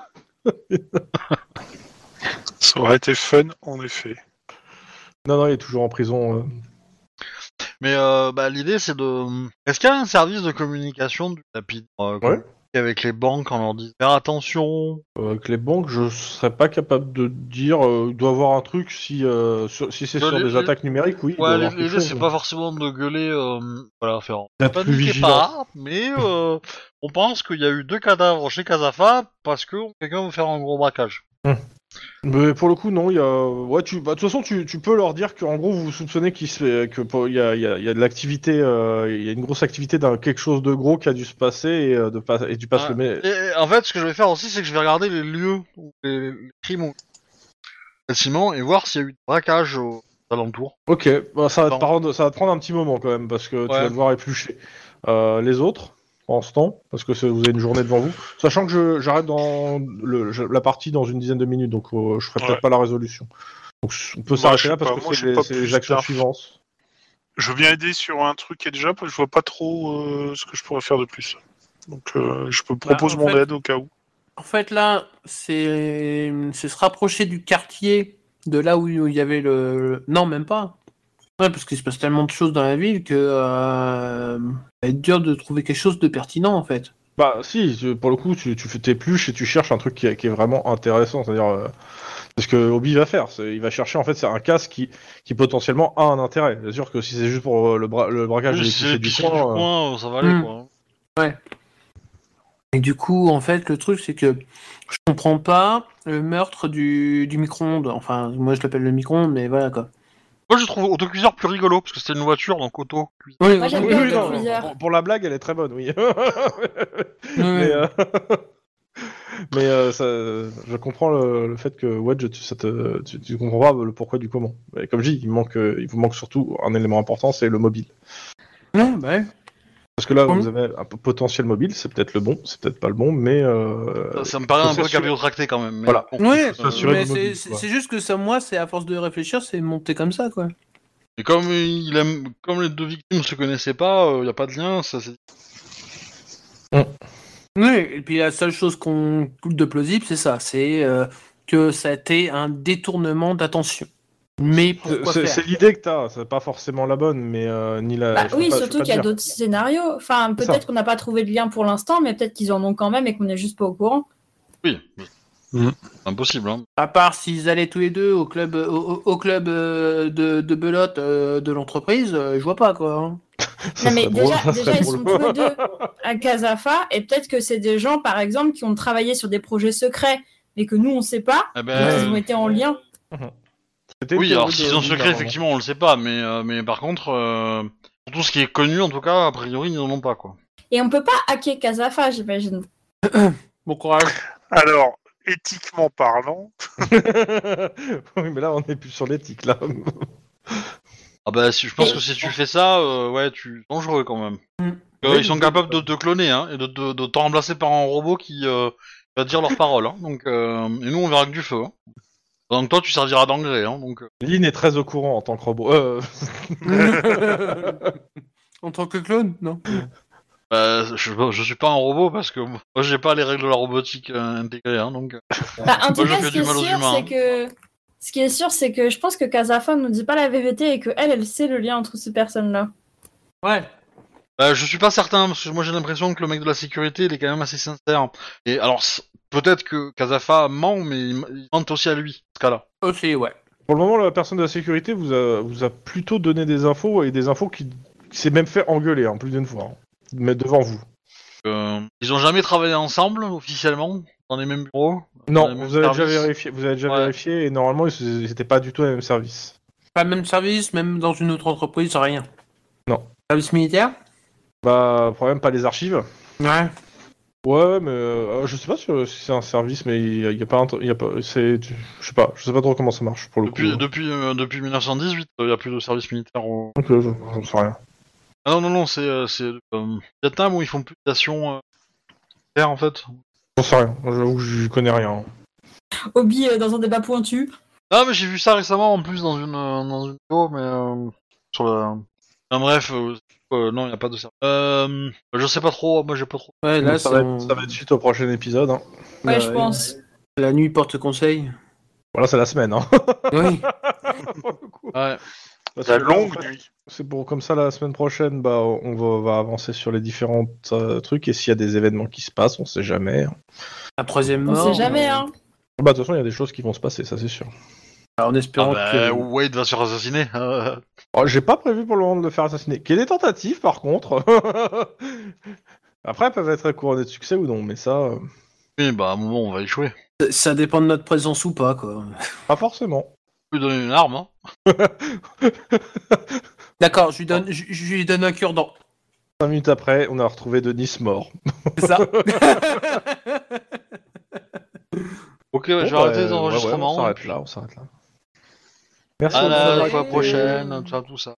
Ça aurait été fun, en effet. Non, il est toujours en prison. Mais l'idée, c'est de... Est-ce qu'il y a un service de communication du rapide Ouais. avec les banques, on leur dit faire attention. Avec les banques, je serais pas capable de dire. Il doit y avoir un truc si c'est sur des attaques numériques, oui. il doit y Ouais, avoir quelque l'idée, chose. c'est pas forcément de gueuler, faire... D'être plus Paniquez vigilant. pas, mais on pense qu'il y a eu 2 cadavres chez Casafa parce que quelqu'un veut faire un gros braquage. Mais pour le coup, non, il y a. Ouais, de toute façon, tu peux leur dire qu'en gros, vous soupçonnez qu'il il y a de l'activité, il y a une grosse activité d'un quelque chose de gros qui a dû se passer et tu passes Et en fait, ce que je vais faire aussi, c'est que je vais regarder les lieux où les crimes ont facilement et voir s'il y a eu de braquage aux alentours. Ok, bah, ça va Attends. ça va te prendre un petit moment quand même parce que tu Ouais. vas devoir éplucher les autres en ce temps parce que vous avez une journée devant vous. Sachant que j'arrête dans la partie dans une dizaine de minutes, donc je ferai peut-être Ouais. pas la résolution. Donc on peut Bah, s'arrêter je sais là parce pas, que moi, c'est j'ai pas les plus actions d'infos. suivantes. Je veux bien aider sur un truc qui est déjà, parce que je vois pas trop ce que je pourrais faire de plus. Donc je peux propose en mon fait- aide au cas où. En fait, là, c'est se rapprocher du quartier, de là où il y avait Non, même pas. Ouais, parce qu'il se passe tellement de choses dans la ville que ça va être dur de trouver quelque chose de pertinent, en fait. Bah si, pour le coup, tu fais tes pluches et tu cherches un truc qui est vraiment intéressant, c'est-à-dire c'est ce que Obi va faire, il va chercher en fait c'est un casque qui potentiellement a un intérêt. Bien sûr que si c'est juste pour le braquage Oui, et les si c'est clichés du l'épicier du coin, coin, ça va aller, Hmm. quoi. Et du coup, en fait, le truc, c'est que je comprends pas le meurtre du micro-ondes. Enfin, moi, je l'appelle le micro-ondes, mais voilà, quoi. Moi, je trouve autocuiseur plus rigolo, parce que c'était une voiture, donc auto. Oui, Moi, j'aime oui, bien oui, le non, cuiseur. pour la blague, elle est très bonne, oui. Oui. mais je comprends le fait que Wedge, tu comprends pas le pourquoi du comment. Mais comme je dis, il vous manque surtout un élément important, c'est le mobile. Ouais, bah ouais. Parce que là, Oui. vous avez un potentiel mobile, c'est peut-être le bon, c'est peut-être pas le bon, mais Ça me paraît faut un peu s'assurer- cabiotracté quand même. Mais Voilà. bon. Oui, faut s'assurer mais du mobile, c'est quoi. c'est juste que ça, moi, c'est à force de réfléchir, c'est monté comme ça, quoi. Et comme comme les 2 victimes se connaissaient pas, y a pas de lien, ça c'est... Oui, et puis la seule chose qu'on coule de plausible, c'est ça, c'est que ça a été un détournement d'attention. Mais pourquoi C'est faire l'idée que t'as, c'est pas forcément la bonne, mais ni la. Bah je peux oui, pas- je peux surtout pas qu'il y a te dire. d'autres scénarios. Enfin, C'est ça. peut-être qu'on n'a pas trouvé de lien pour l'instant, mais peut-être qu'ils en ont quand même et qu'on n'est juste pas au courant. Oui. Mhm. Impossible, hein. À part s'ils allaient tous les deux au club, au club de belote de l'entreprise, je vois pas, quoi. Hein. Ça Non, mais serait drôle, ça déjà serait ils drôle. sont tous les deux à Casafa, et peut-être que c'est des gens, par exemple, qui ont travaillé sur des projets secrets, mais que nous, on sait pas, Eh donc ben, ils ont été en lien. C'était une oui, théorie alors s'ils de ont Lynn, secret, apparemment. effectivement, on le sait pas, mais par contre, pour tout ce qui est connu, en tout cas, a priori, ils n'en ont pas, quoi. Et on peut pas hacker Casafa, j'imagine. Bon courage. Alors, éthiquement parlant, Oui, mais là, on est plus sur l'éthique, là. Ah bah, je pense que si tu fais ça, ouais, tu es dangereux, quand même. Mm. Ils sont capables de te cloner, hein, et de te remplacer par un robot qui va dire leurs paroles, hein, donc, et nous, on verra que du feu, hein. Donc toi, tu serviras d'engrais, hein, donc... Lynn est très au courant en tant que robot. En tant que clone, non. je suis pas un robot parce que moi j'ai pas les règles de la robotique intégrées, hein, donc... Bah, en tout Moi, je cas, fais ce qui du est mal aux sûr, humains, c'est que... Ce qui est sûr, c'est que je pense que Casafa nous dit pas la vérité et que elle sait le lien entre ces personnes-là. Ouais. Je suis pas certain, parce que moi j'ai l'impression que le mec de la sécurité, il est quand même assez sincère. Et alors, peut-être que Casafa ment, mais il ment aussi à lui, ce cas-là. Aussi, ouais. Pour le moment, la personne de la sécurité vous a plutôt donné des infos et des infos qui s'est même fait engueuler, hein, plus d'une fois. Hein. Mais devant vous. Ils ont jamais travaillé ensemble, officiellement, dans les mêmes bureaux. dans Non, les mêmes vous avez déjà services. vérifié. Vous avez déjà Ouais. vérifié et normalement, ils étaient pas du tout dans les mêmes services. Pas le même service, même dans une autre entreprise, rien. Non. Service militaire. Bah, problème, pas les archives. Ouais. Ouais, mais je sais pas si c'est un service, mais il y a pas, il y a pas, je sais pas trop comment ça marche pour le coup. Depuis 1918, il n'y a plus de service militaire. Donc, j'en sais rien. Ah non, c'est Vietnam où ils font plus d'actions militaires en fait. J'en sais rien. J'avoue que je connais rien. Obi dans un débat pointu. Ah mais j'ai vu ça récemment en plus dans une vidéo, mais sur la. Enfin, bref, non, il n'y a pas de service. Je sais pas trop, moi j'ai pas trop. Ouais, là, ça va être suite au prochain épisode. Hein. Ouais, je pense. La nuit porte conseil. Voilà, c'est la semaine. Hein. Oui. Pour le coup. Ouais. Parce La que, longue en fait, nuit. C'est pour comme ça la semaine prochaine, bah va avancer sur les différents trucs et s'il y a des événements qui se passent, on sait jamais. La troisième On mort. sait jamais, hein. Bah de toute façon, il y a des choses qui vont se passer, ça c'est sûr. En espérant que. Wade va se faire assassiner. Oh, j'ai pas prévu pour le moment de le faire assassiner. Qu'il y ait des tentatives par contre. Après, elles peuvent être couronnées de succès ou non, mais ça, Oui, bah à un moment on va échouer. Ça dépend de notre présence ou pas, quoi. pas forcément. On peut lui donner une arme, hein. D'accord, je lui donne un cure-dent. 5 minutes après, on a retrouvé Denis mort. C'est ça. Ok, je vais arrêter les enregistrements. on s'arrête là. Merci. À de nous la avoir fois écoutés. prochaine, tout ça.